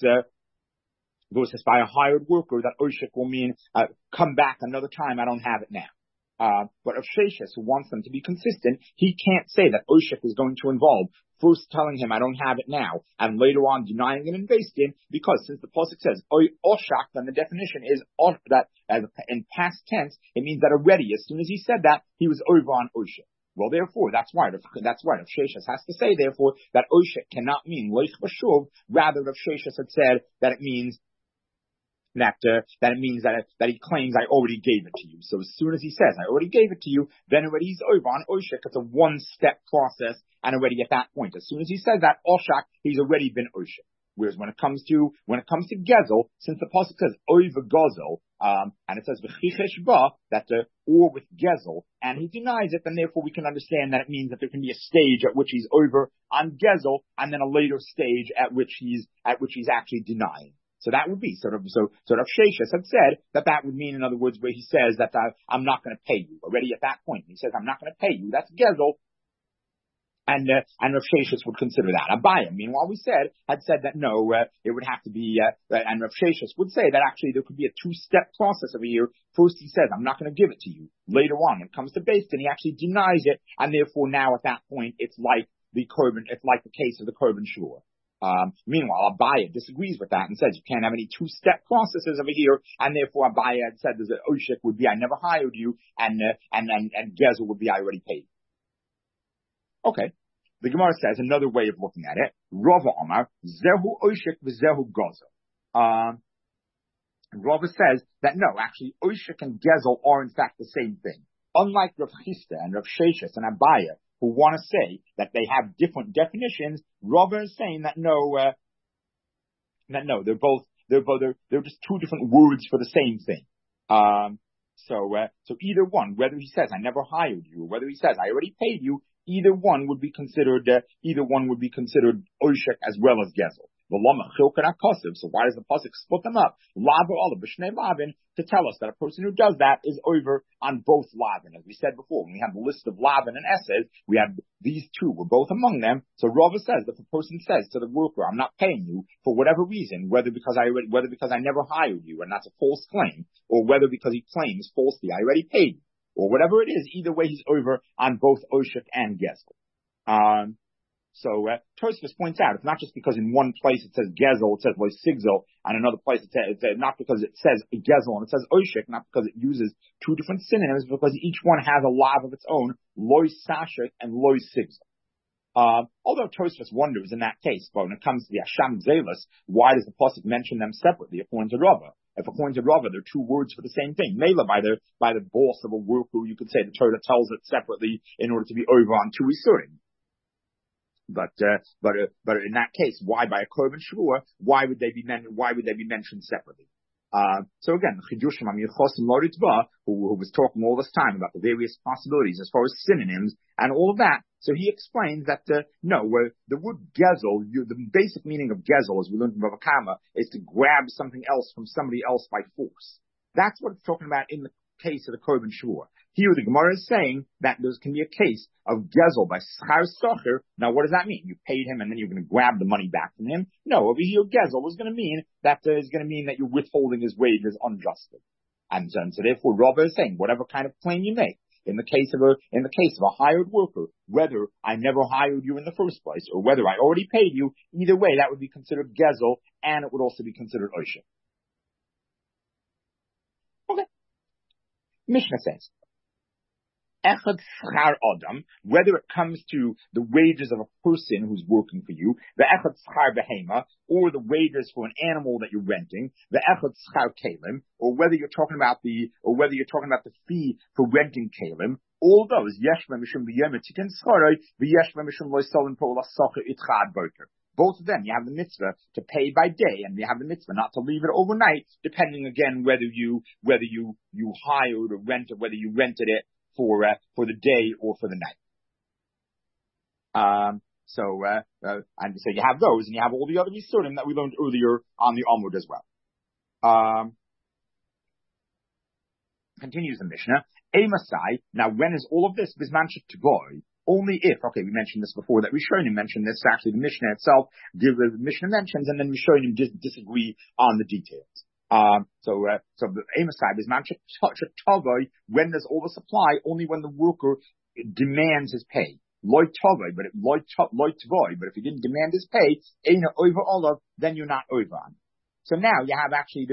by a hired worker that Oshik will mean come back another time, I don't have it now. But Rav Sheshes, who wants them to be consistent, he can't say that Oshik is going to involve first telling him I don't have it now, and later on denying it and based in, because since the pasuk says Oy Oshak, then the definition is that as in past tense, it means that already, as soon as he said that, he was over on Oshik. Well, therefore, that's why Rav Sheshes has to say, therefore, that Oshik cannot mean Leich Vashuv. Rather, Rav Sheshes had said that it means that he claims I already gave it to you. So as soon as he says I already gave it to you, then already he's over on Oshik. It's a one-step process, and already at that point, as soon as he says that Oshak, he's already been Oshik. Whereas when it comes to Gezel, since the pasuk says Oy v'Gezel, and it says v'chichesh ba, that or with Gezel, and he denies it, then therefore we can understand that it means that there can be a stage at which he's over on Gezel, and then a later stage at which he's actually denying. So that would be sort of Sheshes had said that would mean, in other words, where he says that I'm not going to pay you. Already at that point, he says I'm not going to pay you. That's Gezel. And Rav Sheshes would consider that. Abaya, meanwhile, had said that no, it would have to be, and Rav Sheshes would say that actually there could be a two-step process over here. First he says, I'm not going to give it to you. Later on, when it comes to Beis Din, he actually denies it, and therefore now at that point, it's like the case of the Korban Shur. Meanwhile, Abaya disagrees with that and says you can't have any two-step processes over here, and therefore Abaya had said there's an Oshik would be I never hired you, and Gezel would be I already paid. Okay. The Gemara says another way of looking at it. Rava Omar, Zehu Oshik v'Zehu Gezel. Rava says that no, actually Oshik and Gezel are in fact the same thing. Unlike Rav Chisda and Rav Sheshes and Abaya, who want to say that they have different definitions, Rava is saying that no, they're just two different words for the same thing. So either one, whether he says I never hired you, or whether he says I already paid you, either one would be considered Oshik as well as Gezel. So why does the pasuk split them up? To tell us that a person who does that is over on both Lavan. As we said before, when we have the list of Lavan and Esed, we have these two. We're both among them. So Rava says that if a person says to the worker, I'm not paying you for whatever reason, whether because I never hired you, and that's a false claim, or whether because he claims falsely I already paid you, or whatever it is, either way he's over on both Oshik and Gezel. So Tosfos points out it's not just because in one place it says Gezel, it says Loy Sigzel, and another place it says not because it says Gezel and it says Oshik, not because it uses two different synonyms, because each one has a lav of its own, Loy Sashik and Loy Sigzel. Although Tosfos wonders in that case, but when it comes to the Asham Zelis, why does the pasuk mention them separately according to Rava? If according to Rava, they're two words for the same thing. Mela, by the boss of a worker, you could say the Torah tells it separately in order to be over on two Isurim. But in that case, why by a Korban Shvua? Why would they be mentioned separately? So again, Chidushim Chosim Loritzba, who was talking all this time about the various possibilities as far as synonyms and all of that. So he explains that the word Gezel, the basic meaning of Gezel, as we learned from Bava Kama, is to grab something else from somebody else by force. That's what it's talking about in the case of the Korban Shvua. Here the Gemara is saying that there can be a case of Gezel by Schar Socher. Now what does that mean? You paid him and then you're going to grab the money back from him? No, over here Gezel was going to mean that you're withholding his wages unjustly. And so therefore Rava is saying whatever kind of claim you make, in the case of a hired worker, whether I never hired you in the first place or whether I already paid you, either way that would be considered Gezel and it would also be considered Oshik. Okay. Mishnah says, Echad schar adam, whether it comes to the wages of a person who's working for you, the echad schar behema, or the wages for an animal that you're renting, the echad schar kalim, or whether you're talking about the fee for renting kalim, all those yeshma mishum b'yom tikkun schoroi, v'yeshma mishum lo yisalen po l'sacher itchad boker. Both of them, you have the mitzvah to pay by day, and you have the mitzvah not to leave it overnight, depending again whether you hired or rented, whether you rented it for the day or for the night. And so you have those, and you have all the other yisurim that we learned earlier on the Amud as well. Continues the Mishnah. Emasai. Now, when is all of this bisman shetivoy? Only if, okay, we mentioned this before, that Rishonim mentioned this, actually the Mishnah itself, the Mishnah mentions, and then Rishonim disagree on the details. So the Emasai is Tavoy, when there's all the supply, only when the worker demands his pay. Loy Tavoy, but if he didn't demand his pay, Eina over Olav, then you're not over on. So now you have actually,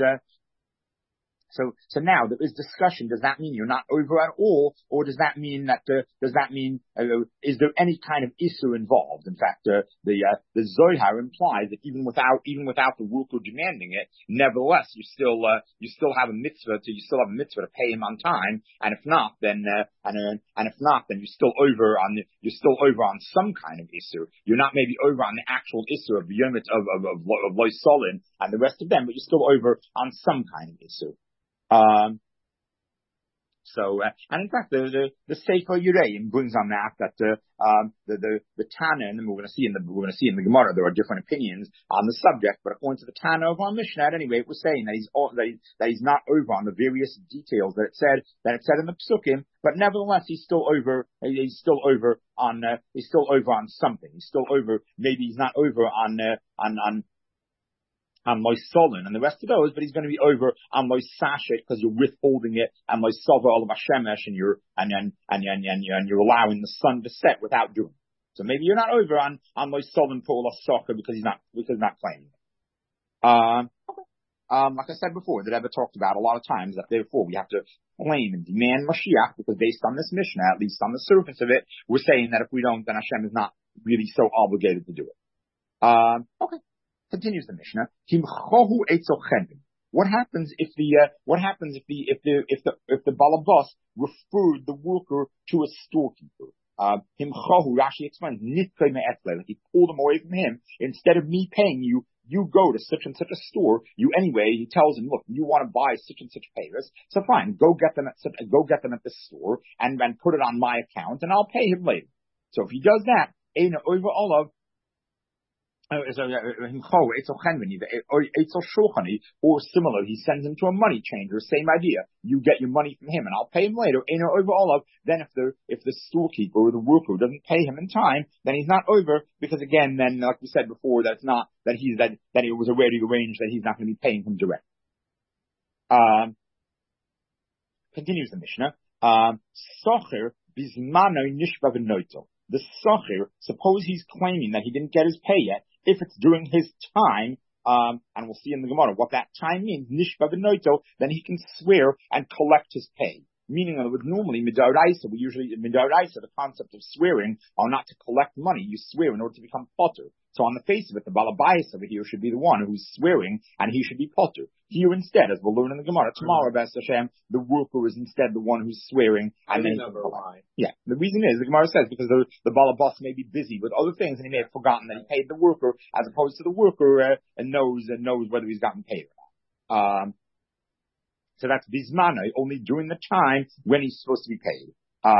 So now there is discussion. Does that mean you're not over at all, or does that mean is there any kind of issue involved? In fact, the Zohar implies that even without the worker demanding it, nevertheless you still have a mitzvah to pay him on time, and if not, then you're still over on some kind of issue. You're not maybe over on the actual issue of Yomit of Lois Solin and the rest of them, but you're still over on some kind of issue. And in fact, the Sefer Yureim brings on that the Tana, and we're going to see in the Gemara, there are different opinions on the subject, but according to the Tana of our Mishnah, at any rate, we're saying that he's not over on the various details that it said in the Psukim, but nevertheless, he's still over on something. He's still over, maybe he's not over on Lois Solon and the rest of those, but he's going to be over on Lois Sashet because you're withholding it, and Lois Sova Olav Hashemesh, and you're allowing the sun to set without doing it. So maybe you're not over on Lois Solon for Olav Soccer because he's not claiming it. Like I said before, that Rebbe talked about a lot of times that therefore we have to claim and demand Mashiach, because based on this Mishnah, at least on the surface of it, we're saying that if we don't, then Hashem is not really so obligated to do it. Okay. Continues the Mishnah. What happens if the balabas referred the worker to a storekeeper? Rashi explains, like he pulled him away from him. Instead of me paying you, you go to such and such a store. He tells him, look, you want to buy such and such payers, so fine, go get them at this store and put it on my account, and I'll pay him later. So if he does that, over Olav. Or similar, he sends him to a money changer, same idea. You get your money from him and I'll pay him later. Over Olav, then if the storekeeper or the worker doesn't pay him in time, then he's not over, because again, then like we said before, that it was already arranged that he's not going to be paying him direct. Continues the Mishnah. Socher bizmano nishba v'noito. The socher, suppose he's claiming that he didn't get his pay yet. If it's during his time, and we'll see in the Gemara what that time means, nishba v'noito, then he can swear and collect his pay. Meaning, in other words, normally, midoraisa, the concept of swearing are not to collect money. You swear in order to become potter. So on the face of it, the balabais over here should be the one who's swearing, and he should be potter. Here instead, as we'll learn in the Gemara tomorrow, B'ez Hashem, the worker is instead the one who's swearing, and then yeah. The reason is, the Gemara says, because the balabas may be busy with other things, and he may have forgotten that he paid the worker, as opposed to the worker and knows whether he's gotten paid or not. So that's bizmano, only during the time when he's supposed to be paid.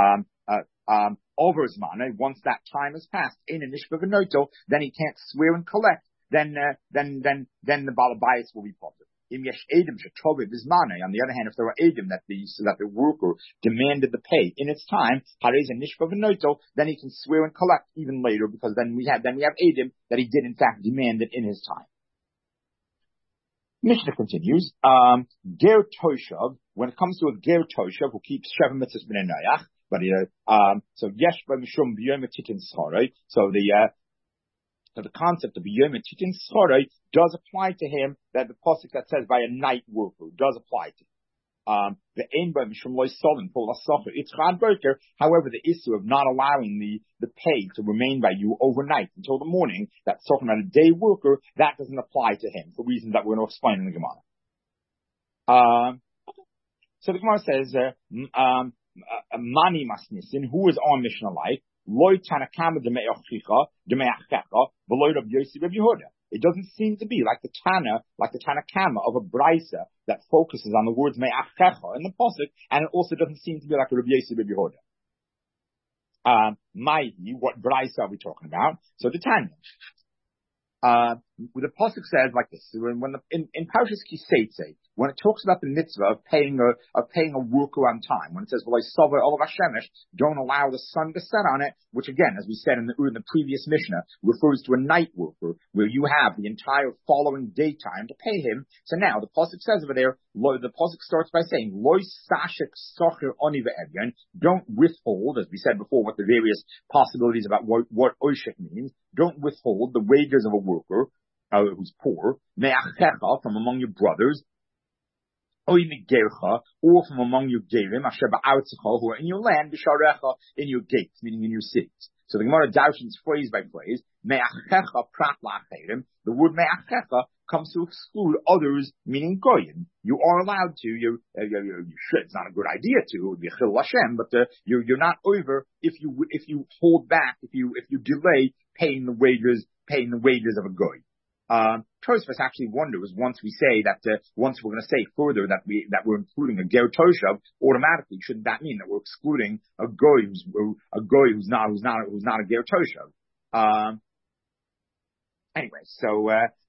Over zmano, once that time has passed, in a nishba v'noto, then he can't swear and collect. Then the balabais will be potter. Im yesh edim shetove bizmano. On the other hand, if there are edim that the worker demanded the pay in its time, harez a nishba v'noto, then he can swear and collect even later, because then we have edim that he did in fact demand it in his time. Mishnah continues, Ger Toshav, when it comes to a Ger Toshav who keeps Sheva Mitzvahs B'nei Noach, but so Yesh B'Mishum B'Yom Titin Schorei, so the concept of B'Yom Titin Schorei does apply to him, that the pasuk that says by a night worker does apply to him. However, the issue of not allowing the pay to remain by you overnight until the morning, that's talking about a day worker, that doesn't apply to him for reasons that we're going to explain in the Gemara. So the Gemara says, Mani Masnisin, who is our Mishnah like? Loi Tanakama Deme'achicha, Deme'achecha, V'loi Rab Yossi Rab Yehuda. It doesn't seem to be like the Tanakama of a Brisa that focuses on the words Me'achecha in the Pasuk, and it also doesn't seem to be like a Rab Yossi Rab Yehuda. Maihi, what Brisa are we talking about? So the Tanya. The Pasuk says like this, in Parshas Kiseitze, when it talks about the mitzvah of paying a worker on time, when it says, don't allow the sun to set on it, which again, as we said in the previous Mishnah, refers to a night worker, where you have the entire following daytime to pay him. So now, the Pasuk says over there, the Pasuk starts by saying, don't withhold, as we said before, what the various possibilities about what oishik means, don't withhold the wages of a worker, who's poor, from among your brothers, or from among your gerim, who are in your land, in your gates, meaning in your cities. So the Gemara darshans phrase by phrase, the word me'achecha comes to exclude others, meaning goyim. You are allowed to, you should, it's not a good idea to, it would be chil Hashem, but you're not over if you hold back, if you delay paying the wages of a goy. Tosfos actually wonders, once we're going to say further that we're including a ger toshav, automatically shouldn't that mean that we're excluding a goy who's not a ger toshav? Anyway, so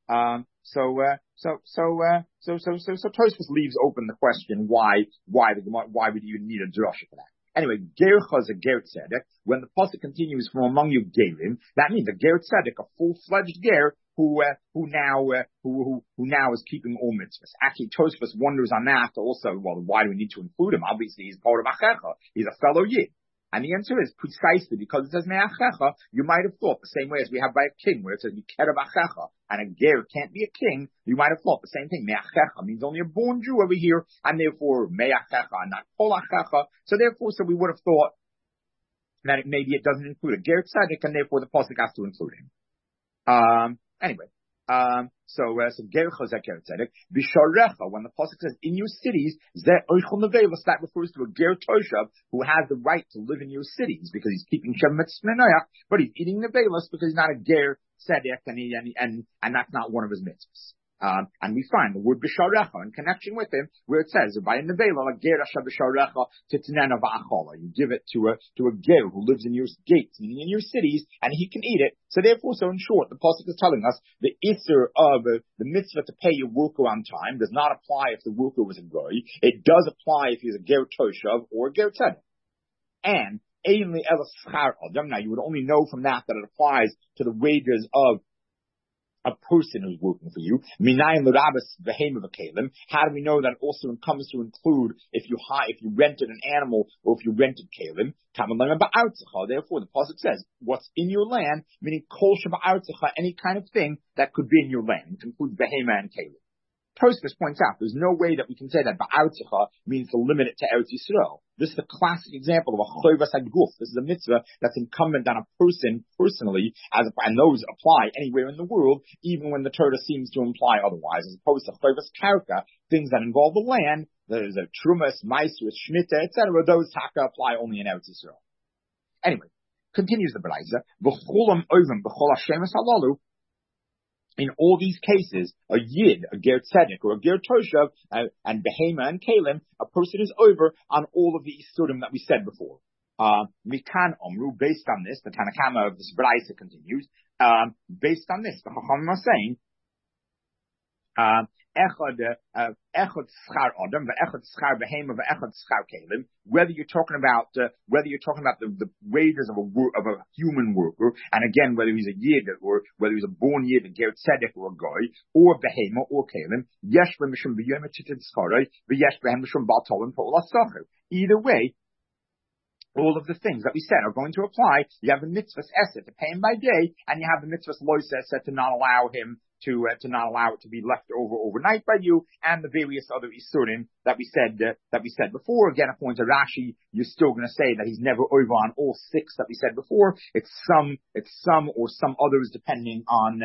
Tosfos leaves open the question why would you need a drasha for that? Anyway, gercha is a ger tzedek. When the pasuk continues from among you gerim, that means a ger tzedek, a full-fledged ger, who now is keeping all mitzvahs. Actually, Tosfos wonders on that also. Well, why do we need to include him? Obviously, he's part of Achecha. He's a fellow Yid. And the answer is precisely because it says Me'achecha. You might have thought the same way as we have by a king, where it says Mikerev Achecha, and a ger can't be a king. You might have thought the same thing. Me'achecha means only a born Jew over here, and therefore Me'achecha, not Kol Achecha. So we would have thought that maybe it doesn't include a ger tzedek, and therefore the pasuk has to include him. Anyway, so gercha is a ger tzedek. Bisharecha, when the pasuk says in your cities, that refers to a ger toshav who has the right to live in your cities because he's keeping Shem Mitzvah, but he's eating nevelos because he's not a ger tzedek and that's not one of his mitzvahs. And we find the word b'sharecha in connection with him, where it says by a nevela, like ger asher b'sharecha titnena va'achola. You give it to a ger who lives in your gates, meaning in your cities, and he can eat it. So therefore, in short, the pasuk is telling us the isser of the mitzvah to pay your worker on time does not apply if the worker was a goy. It does apply if he's a ger toshav or a ger tzedek. And now you would only know from that it applies to the wages of a person who's working for you. How do we know that also comes to include if you rented an animal or if you rented kalim? Therefore, the pasuk says, what's in your land, meaning kol sheba'artzecha, any kind of thing that could be in your land. It includes behema and kalim. Tosfos points out there's no way that we can say that ba'artzecha means to limit it to Eretz Yisrael. This is a classic example of a choivas haguf. This is a mitzvah that's incumbent on a person personally, and those apply anywhere in the world, even when the Torah seems to imply otherwise, as opposed to choivas karka, things that involve the land. There's a trumas, ma'aser, shmita, etc. Those taka apply only in Eretz Yisrael. Anyway, continues the B'laisa. V'chulam ovim b'chol hashemes halalu. In all these cases, a yid, a ger tzedek, or a ger toshav, and behema and kalim, a person is over on all of the isurim that we said before. Mikan omru, based on this, the Tanakama of this B'laisa continues, based on this, the Chachamim are saying, echad schar adam, ve'echad schar behema, ve'echad schar kalim. Whether you're talking about the wages of a human worker, and again whether he's a yid or whether he's a born yid, a ger tzedek or a goy, or behema or kalim, yesh b'mishum b'yom etzitzcharay, v'yesh b'hem mishum b'al tolim po'ol hasacher. Either way, all of the things that we said are going to apply. You have the mitzvahs esed to pay him by day, and you have the mitzvahs lois esed to not allow him to not allow it to be left over overnight by you, and the various other isurim that we said before. Again, according to Rashi, you're still going to say that he's never over on all six that we said before. It's some or some others depending on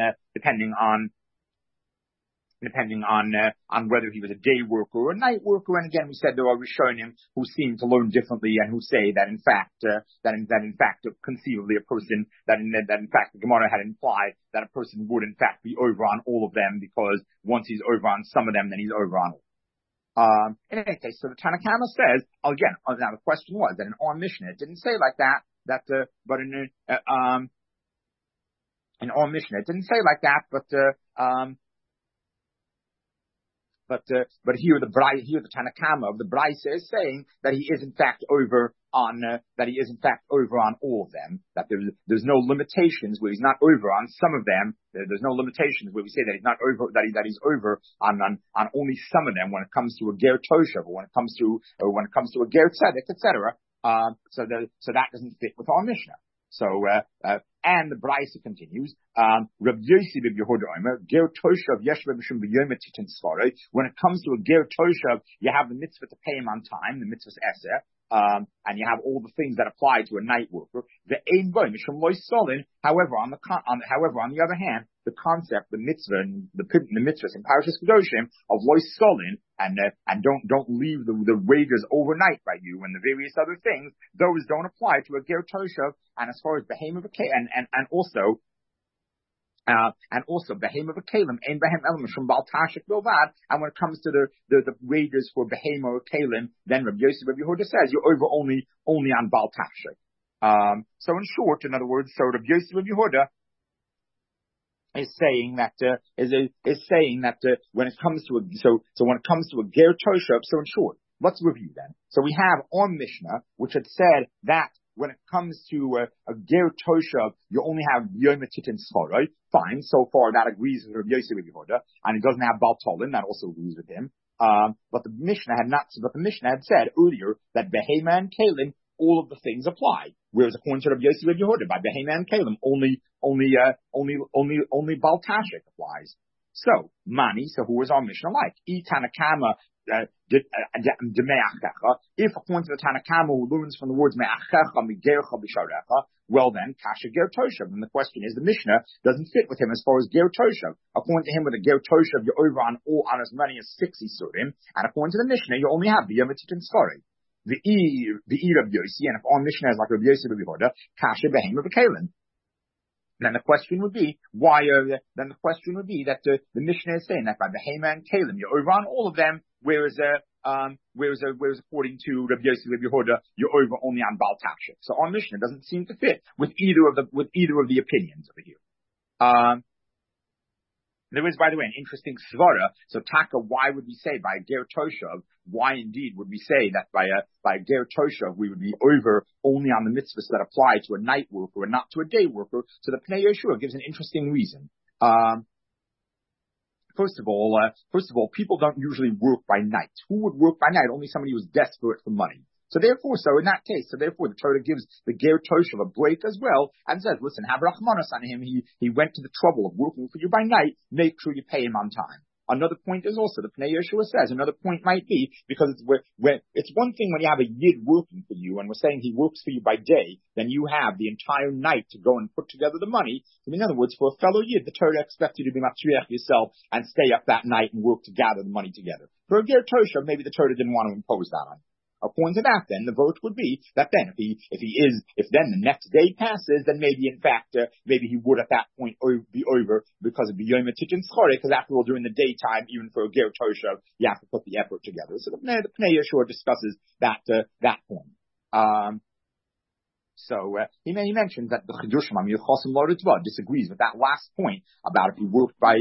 whether he was a day worker or a night worker. And again, we said there are Rishonim who seem to learn differently and who say that in fact, conceivably a person, that in fact the Gemara had implied that a person would in fact be over on all of them, because once he's over on some of them, then he's over on all. In any case, so the Tanna Kamma says, again, now the question was that in our Mishnah, it didn't say like that, but in our Mishnah, it didn't say like that, but here the Tanna Kamma of the Brisa is saying that he is in fact over on all of them. That there's no limitations where he's not over on some of them. There's no limitations where we say that he's not over that he's over on only some of them when it comes to a ger toshav or when it comes to a ger tzedek, etc. So that doesn't fit with our Mishnah. So, and the Brisa continues, Rabbi Yossi ben Yehuda Omer, Ger Toshav Yeshva Mishum B'Yom Titin Sfarei. When it comes to a Ger Toshav, you have the mitzvah to pay him on time, the mitzvah's Eser, and you have all the things that apply to a night worker. The Ein Boy Mishum Lois Solin. However, on the other hand, the concept, the mitzvah, and the mitzvahs in Parashas Kedoshim of Lois Solin, and don't leave the wages overnight by you, and the various other things, those don't apply to a Ger Toshav. And as far as Behemoth and also Behemoth of Kalim, Ein Behem Elam Shum Bal Tashik Bilvad. And when it comes to the wages for Behemoth of Kalim, then Rabbi Yossi ben Yehuda says you're over only on Bal Tashik. So in short, in other words, so Rabbi Yossi ben Yehuda is saying that when it comes to a Ger Toshav, so in short, let's review then. So we have on Mishnah, which had said that when it comes to a Ger Toshav, you only have Yom Titin Sfarei. Fine, so far that agrees with Rabbi Yossi ben Yehuda, and he doesn't have Bal Tolin, that also agrees with him. But the Mishnah had said earlier that Behema and Kalim, all of the things apply. Whereas according to Rabbi Yossi ben Yehuda, by Behema and Kalim, only Bal Tashik applies. So, who is our Mishnah like? Tanna Kamma, if according to the Tanna Kamma who learns from the words me'achecha migercha b'sharecha, well then, kasha ger toshav. And the question is, the Mishnah doesn't fit with him as far as ger toshav. According to him, with a ger toshav, you're over on as many as 6 isurim, and according to the Mishnah, you only have the yometitin sfari. The Rabbi Yossi, and if our Mishnah is like Rabbi Yossi ben Yehuda, kasha behem of Kalim. Then the question would be, that the Mishnah is saying that by Behema and Kalim, you're over on all of them, whereas according to Rabbi Yossi ben Yehuda, you're over only on Bal Tashik. So our Mishnah doesn't seem to fit with either of the opinions over here. There is, by the way, an interesting svara. So Taka, why would we say by Ger Toshav? Why indeed would we say that by Ger Toshav we would be over only on the mitzvahs that apply to a night worker and not to a day worker? So the Pnei Yeshua gives an interesting reason. First of all, people don't usually work by night. Who would work by night? Only somebody who's desperate for money. So in that case, the Torah gives the Ger Toshav a break as well and says, listen, have rachmanos on him. He went to the trouble of working for you by night. Make sure you pay him on time. Another point is also, the Pnei Yeshua says, another point might be, because it's one thing when you have a Yid working for you, and we're saying he works for you by day, then you have the entire night to go and put together the money. So in other words, for a fellow Yid, the Torah expects you to be matriach yourself and stay up that night and work to gather the money together. For a Ger Toshav, maybe the Torah didn't want to impose that on you. According to that, then the vote would be that then if then the next day passes, then maybe in fact maybe he would at that point be over because of the Yom Titin Schore, because after all during the daytime, even for a Ger Toshav, you have to put the effort together. So the Pnei Yeshua discusses that point. So he mentions that the Chidushim Amir Chosim Lo Ritzvah disagrees with that last point about if he worked by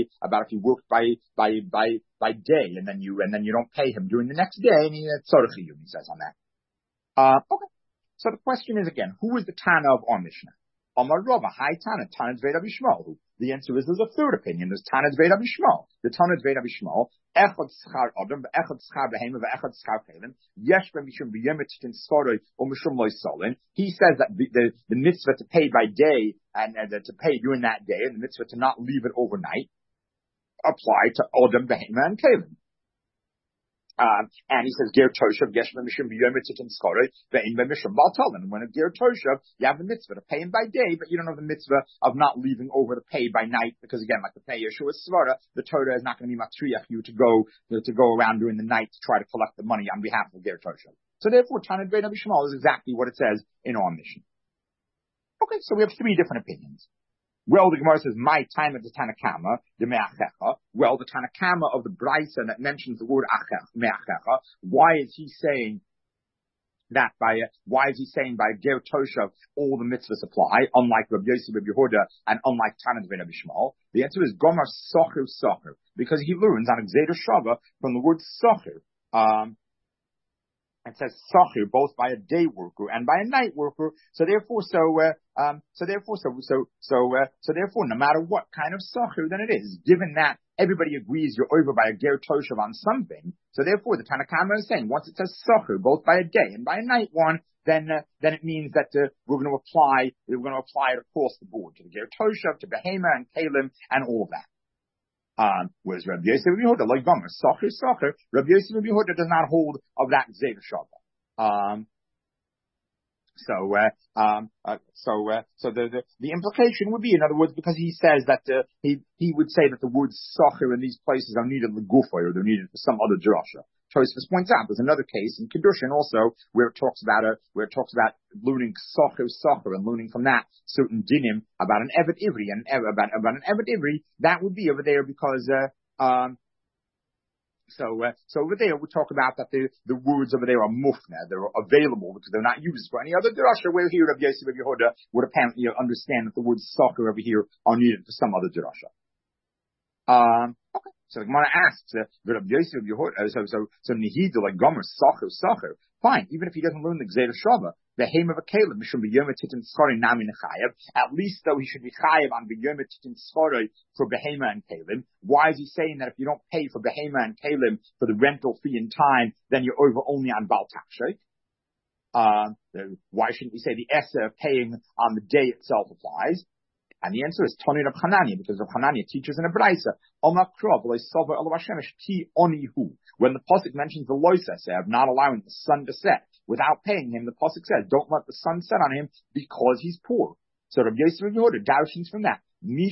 day and then you don't pay him during the next day, and he says on that. Okay. So the question is again, who is the Tana of our Mishnah? Amar Rava, Hai Tana, Tanat Veda Bishmal. The answer is there's a third opinion. There's Tanat Veda Bishmal. The Tanat Veda Bishmal, Echad Schar Adam, Echad Schar Behema, Echad Schar Pelim, Yesh Mishum B'Yemitin Skoroi, or Mishum Loy Solin. He says that the mitzvah to pay by day and to pay during that day, and the mitzvah to not leave it overnight, apply to Adam, Behema, and Kalim. And he says, Ger Toshav, Geshma Mishum B'Yemitin Skoroi, Ve'in Mishum Baltalin. And when a Ger Toshav, you have the mitzvah to pay him by day, but you don't have the mitzvah of not leaving over to pay by night, because again, like the Pnei Yeshua Svara, the Torah is not going to be matriach you to go around during the night to try to collect the money on behalf of Ger Toshav. So therefore, Tanat Veda Bishmal is exactly what it says in our mission. Okay, so we have three different opinions. Well, the Gemara says, my time at the Tanakama, the Me'achecha. Well, the Tanakama of the Brisa that mentions the word Me'achecha, why is he saying that why is he saying by Ger Toshav all the mitzvahs apply, unlike Rabbi Yosef Rabbi Yehuda and unlike Tanat Veda Bishmal? The answer is Gomer Socher, because he learns on Gzeder Shava from the word Socher. It says sachir both by a day worker and by a night worker. So therefore, no matter what kind of sachir then it is, given that everybody agrees you're over by a ger toshav on something. So therefore, the Tanakama is saying once it says sachir both by a day and by a night one, then it means that we're going to apply it across the board to the ger toshav, to behema and kalim and all of that. Whereas Rabbi Yosef Rabbi Yehuda, like Gomer, Socher, Rabbi Yosef Rabbi Yehuda does not hold of that Zeder Shabbat. So the implication would be, in other words, because he says that he would say that the word Socher in these places are needed legufa, or they're needed for some other drasha. Tosfos points out there's another case in Kedushin also where it talks about learning socher and learning from that certain dinim about an Evet Ivri and about an Evet Ivri. That would be over there because so over there we talk about that the words over there are mufna, they're available because they're not used for any other drasha. Where here Rabbi Yosef Rabbi Yehuda would apparently understand that the words socher over here are needed for some other drasha. Okay. So the Gemara asks, Rabbi Yosef Yehuda, so Nehida like Gomer Sacher. Fine, even if he doesn't learn the Gzeder Shava, the Haim of a Kalim, Mishum B'Yom Titin Tzchori Nami Nechayev. At least though he should be Chayev on B'Yom Titin Tzchori for Behema and Kalim. Why is he saying that if you don't pay for Behema and Kalim for the rental fee in time, then you're over only on Baal Tachshei? Why shouldn't we say the Essa of paying on the day itself applies? And the answer is Toni Rab Hanania, because Rab Hanania teaches in a Braisa, when the pasuk mentions the loisese of not allowing the sun to set without paying him, the pasuk says, don't let the sun set on him because he's poor. So Rabbi Yosef Rabbi Yehuda doushins from that.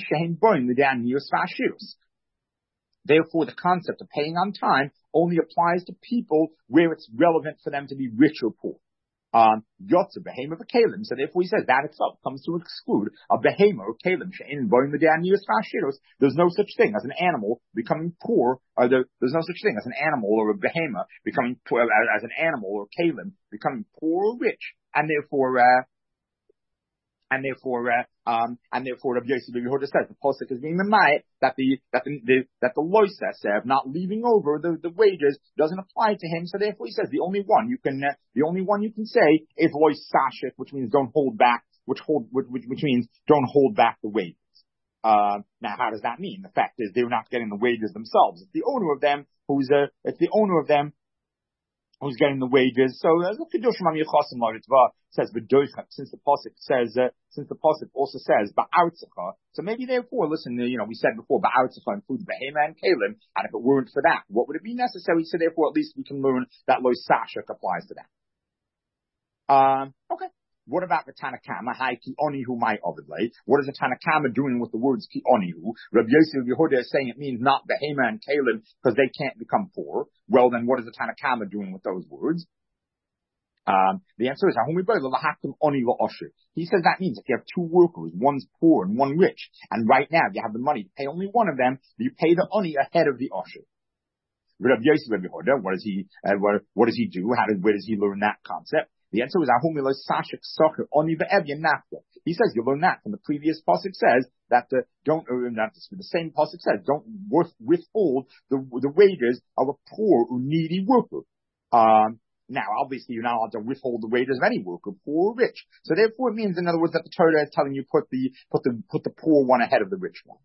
Therefore, the concept of paying on time only applies to people where it's relevant for them to be rich or poor. Yotze behema of a kalim. So therefore he says that itself comes to exclude a behema or kalim. There's no such thing as an animal becoming poor, or there's no such thing as an animal or a behema becoming poor, as an animal or kalim becoming poor or rich, and therefore Rabbi Yosef Rabbi Yehuda says the pasuk is being memayet that the loiseh of not leaving over the wages doesn't apply to him. So therefore he says the only one you can say is lois sashik, which means don't hold back, which means don't hold back the wages. Now how does that mean? The fact is they're not getting the wages themselves. It's the owner of them who's getting the wages. So says since the pasuk also says ba'artzecha. So maybe therefore, listen, we said before ba'artzecha includes behema and kalim, and if it weren't for that, what would it be necessary? So therefore, at least we can learn that lo sashik applies to that. Okay. What about the Tanakama? Hi ki onihu my ovidlay. What is the Tanakama doing with the words ki onihu? Rabbi Yosef Yehuda is saying it means not behema and kalim because they can't become poor. Well, then what is the Tanakama doing with those words? The answer is he says that means if you have two workers, one's poor and one rich, and right now you have the money to pay only one of them, you pay the oni ahead of the osher. Rabbi Yosef Yehuda, what does he do? Where does he learn that concept? The answer is he says you learn that from the previous pasuk says that the same pasuk says don't withhold the wages of a poor or needy worker. Now, obviously, you're not allowed to withhold the wages of any worker, poor or rich. So therefore, it means, in other words, that the Torah is telling you put the poor one ahead of the rich one.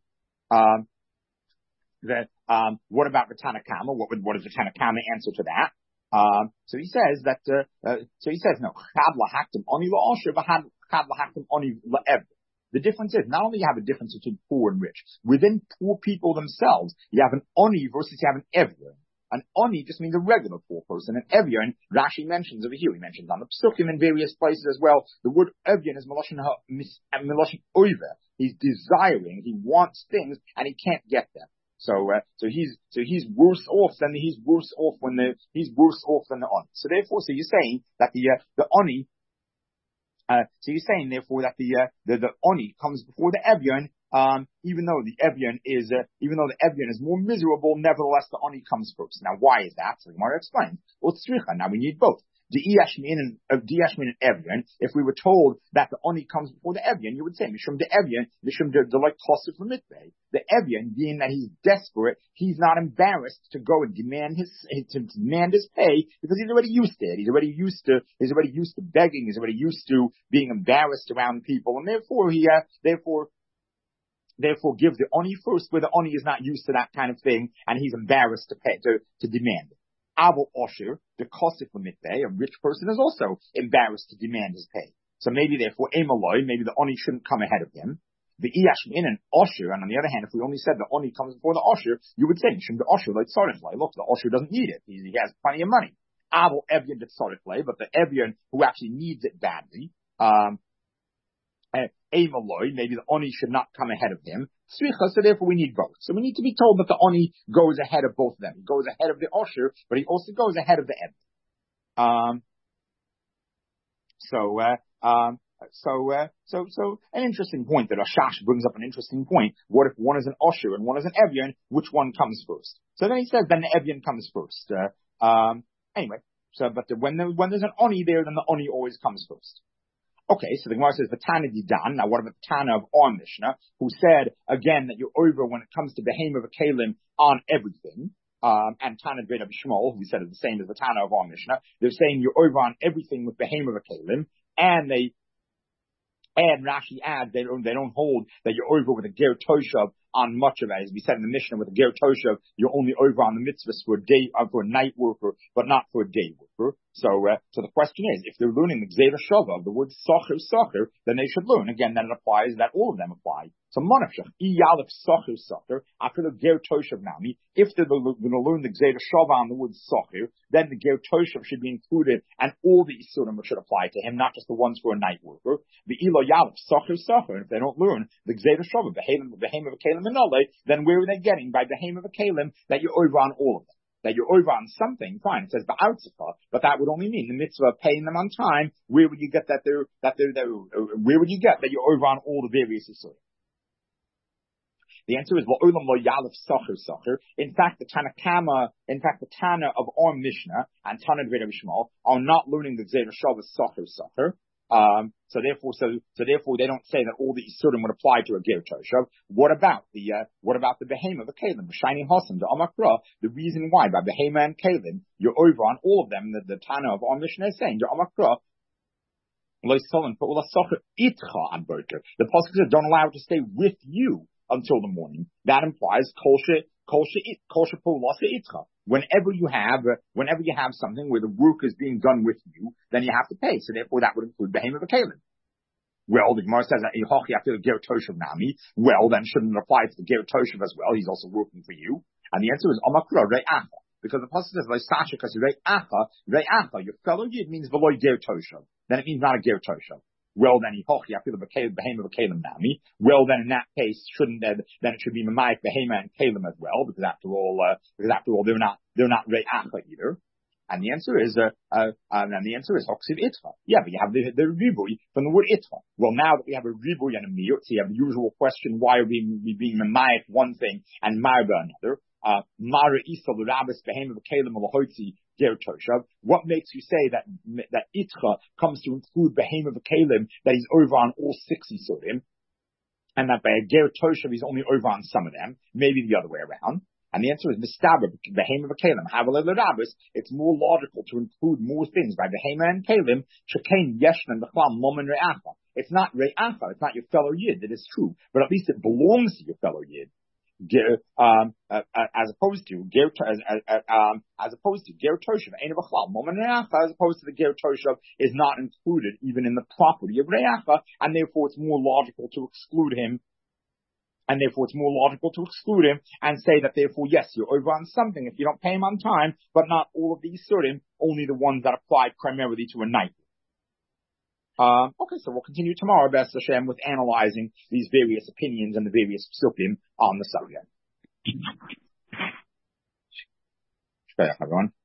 What about the Tanna Kama? What does the Tanna Kama answer to that? So he says no. Chad lahaktim oni la'asher, v'chad lahaktim oni la'ev. The difference is, not only you have a difference between poor and rich, within poor people themselves, you have an oni versus you have an evyon. An oni just means a regular poor person. An evyon, Rashi mentions over here, he mentions on the Psukim in various places as well. The word evyon is meloshin oiver. He's desiring, he wants things, and he can't get them. So he's worse off than the oni. So therefore, so you're saying that the oni. So you're saying, therefore, that the oni comes before the evyon, even though the evyon is more miserable, nevertheless the oni comes first. Now, why is that? So the Gemara explains. Well, tzricha. Now we need both. Diashmin and evyon. If we were told that the oni comes before the evyon, you would say mishum the evyon, mishum the like tosif from mitbei. The evyon, being that he's desperate, he's not embarrassed to go and demand his pay because he's already used to it. He's already used to begging. He's already used to being embarrassed around people, and therefore give the oni first, where the oni is not used to that kind of thing, and he's embarrassed to pay to demand it. Avo Osher, the Kosif Mitbei, a rich person, is also embarrassed to demand his pay. So maybe therefore, Emaloi, maybe the Oni shouldn't come ahead of him. The Iyashmin and Osher, and on the other hand, if we only said the Oni comes before the Osher, you would say, the Osher, like Tzoriflei. Look, the Osher doesn't need it. He has plenty of money. Avo Evyon the Tzoriflei, but the Evyon who actually needs it badly, Emaloi, maybe the Oni should not come ahead of him. Sricha, so therefore we need both. So we need to be told that the Oni goes ahead of both of them. He goes ahead of the Osher, but he also goes ahead of the Evyon. So an interesting point that Ashash brings up an interesting point. What if one is an Osher and one is an Evyon? Which one comes first? So then he says, then the Evyon comes first. Anyway, when there's an Oni there, then the Oni always comes first. Okay, so the Gemara says the Tana Didan. Now, what about the Tana of our Mishnah, who said again that you're over when it comes to Behem of a Kalim on everything? And Tana Beit Shmuel, who said it's the same as the Tana of our Mishnah. They're saying you're over on everything with Behem of a Kalim, and Rashi adds they don't hold that you're over with a ger toshav on much of it. As we said in the Mishnah, with a ger toshav, you're only over on the mitzvahs for a night worker, but not for a day worker. So the question is, if they're learning the Gzeira Shava, the word Socher, then they should learn. Again, then it applies that all of them apply. So Manafshach, Iyalef Socher, after the Ger Toshav Nami, if they're going to learn the Gzeira Shava on the word Socher, then the Ger Toshav should be included, and all the Isurim should apply to him, not just the ones for a night worker. The Ilo Yalef Socher, and if they don't learn the Gzeira Shava, Behem of a Kalim and Nole, then where are they getting by Behem of a Kalim that you're over on all of them? That you're over on something, fine. It says ba'atzika, but that would only mean the mitzvah of paying them on time. Where would you get that? Where would you get that you're over on all the various isurim? The answer is la'olam lo yalef sacher. In fact, the Tana of our Mishnah and Tana Beit Shmuel are not learning the Gzeira Shava sacher. So therefore they don't say that all the Isurim would apply to a Ger Toshav. What about the Behema, the Kalim, the Shining Hossam, the Amakra? The reason why by Behema and Kalim, you're over on all of them, the Tana of our Mishnah is saying, the Amakra, the Pasuk says, don't allow it to stay with you until the morning. That implies Whenever you have something where the work is being done with you, then you have to pay. So therefore, that would include Behem of a Kalim. Well, the Gemara says that after the Ger Toshav Nami. Well, then shouldn't it apply to the Ger Toshav as well? He's also working for you. And the answer is Amakra Re'acha. Because the Pasuk says Sasha because Re'acha, your fellow Yid means Veloy Ger Toshav. Then it means not a Ger Toshav. Well, then after the Behem of a Kalim Nami. Well, then in that case, then it should be Mamayik Behema and Kalim as well, because after all, they're not Re'acha either. And the answer is, Hoksiv Itcha. Yeah, but you have the Ribui from the word Itcha. Well, now that we have a Ribui and a Miyut, so you have the usual question, why are we being Mamayik one thing and Marba another? Mara Isa, the Rabbis, Behem of a Kalim, Lahoitzi, Ger Toshav. What makes you say that Itcha comes to include Behem of a Kalim, that he's over on all 6 Isurim, and that by a Ger Toshav he's only over on some of them, maybe the other way around? And the answer is Mistaber, Behema Kalim, Havalel Rabbis. It's more logical to include more things by Behema and Kalim, Shekain Yeshna Bechlam Momen Re'acha. It's not Re'acha, it's not your fellow Yid, that is true, but at least it belongs to your fellow Yid. As opposed to Ger Toshav, Ein Bechlam Momen Re'acha, as opposed to the Ger Toshav is not included even in the property of Re'acha, and therefore it's more logical to exclude him. And therefore, it's more logical to exclude him and say that, therefore, yes, you're over on something if you don't pay him on time, but not all of these Isurim, only the ones that apply primarily to a night. Okay, so we'll continue tomorrow, B'ez Hashem, with analyzing these various opinions and the various psukim on the subject. Everyone.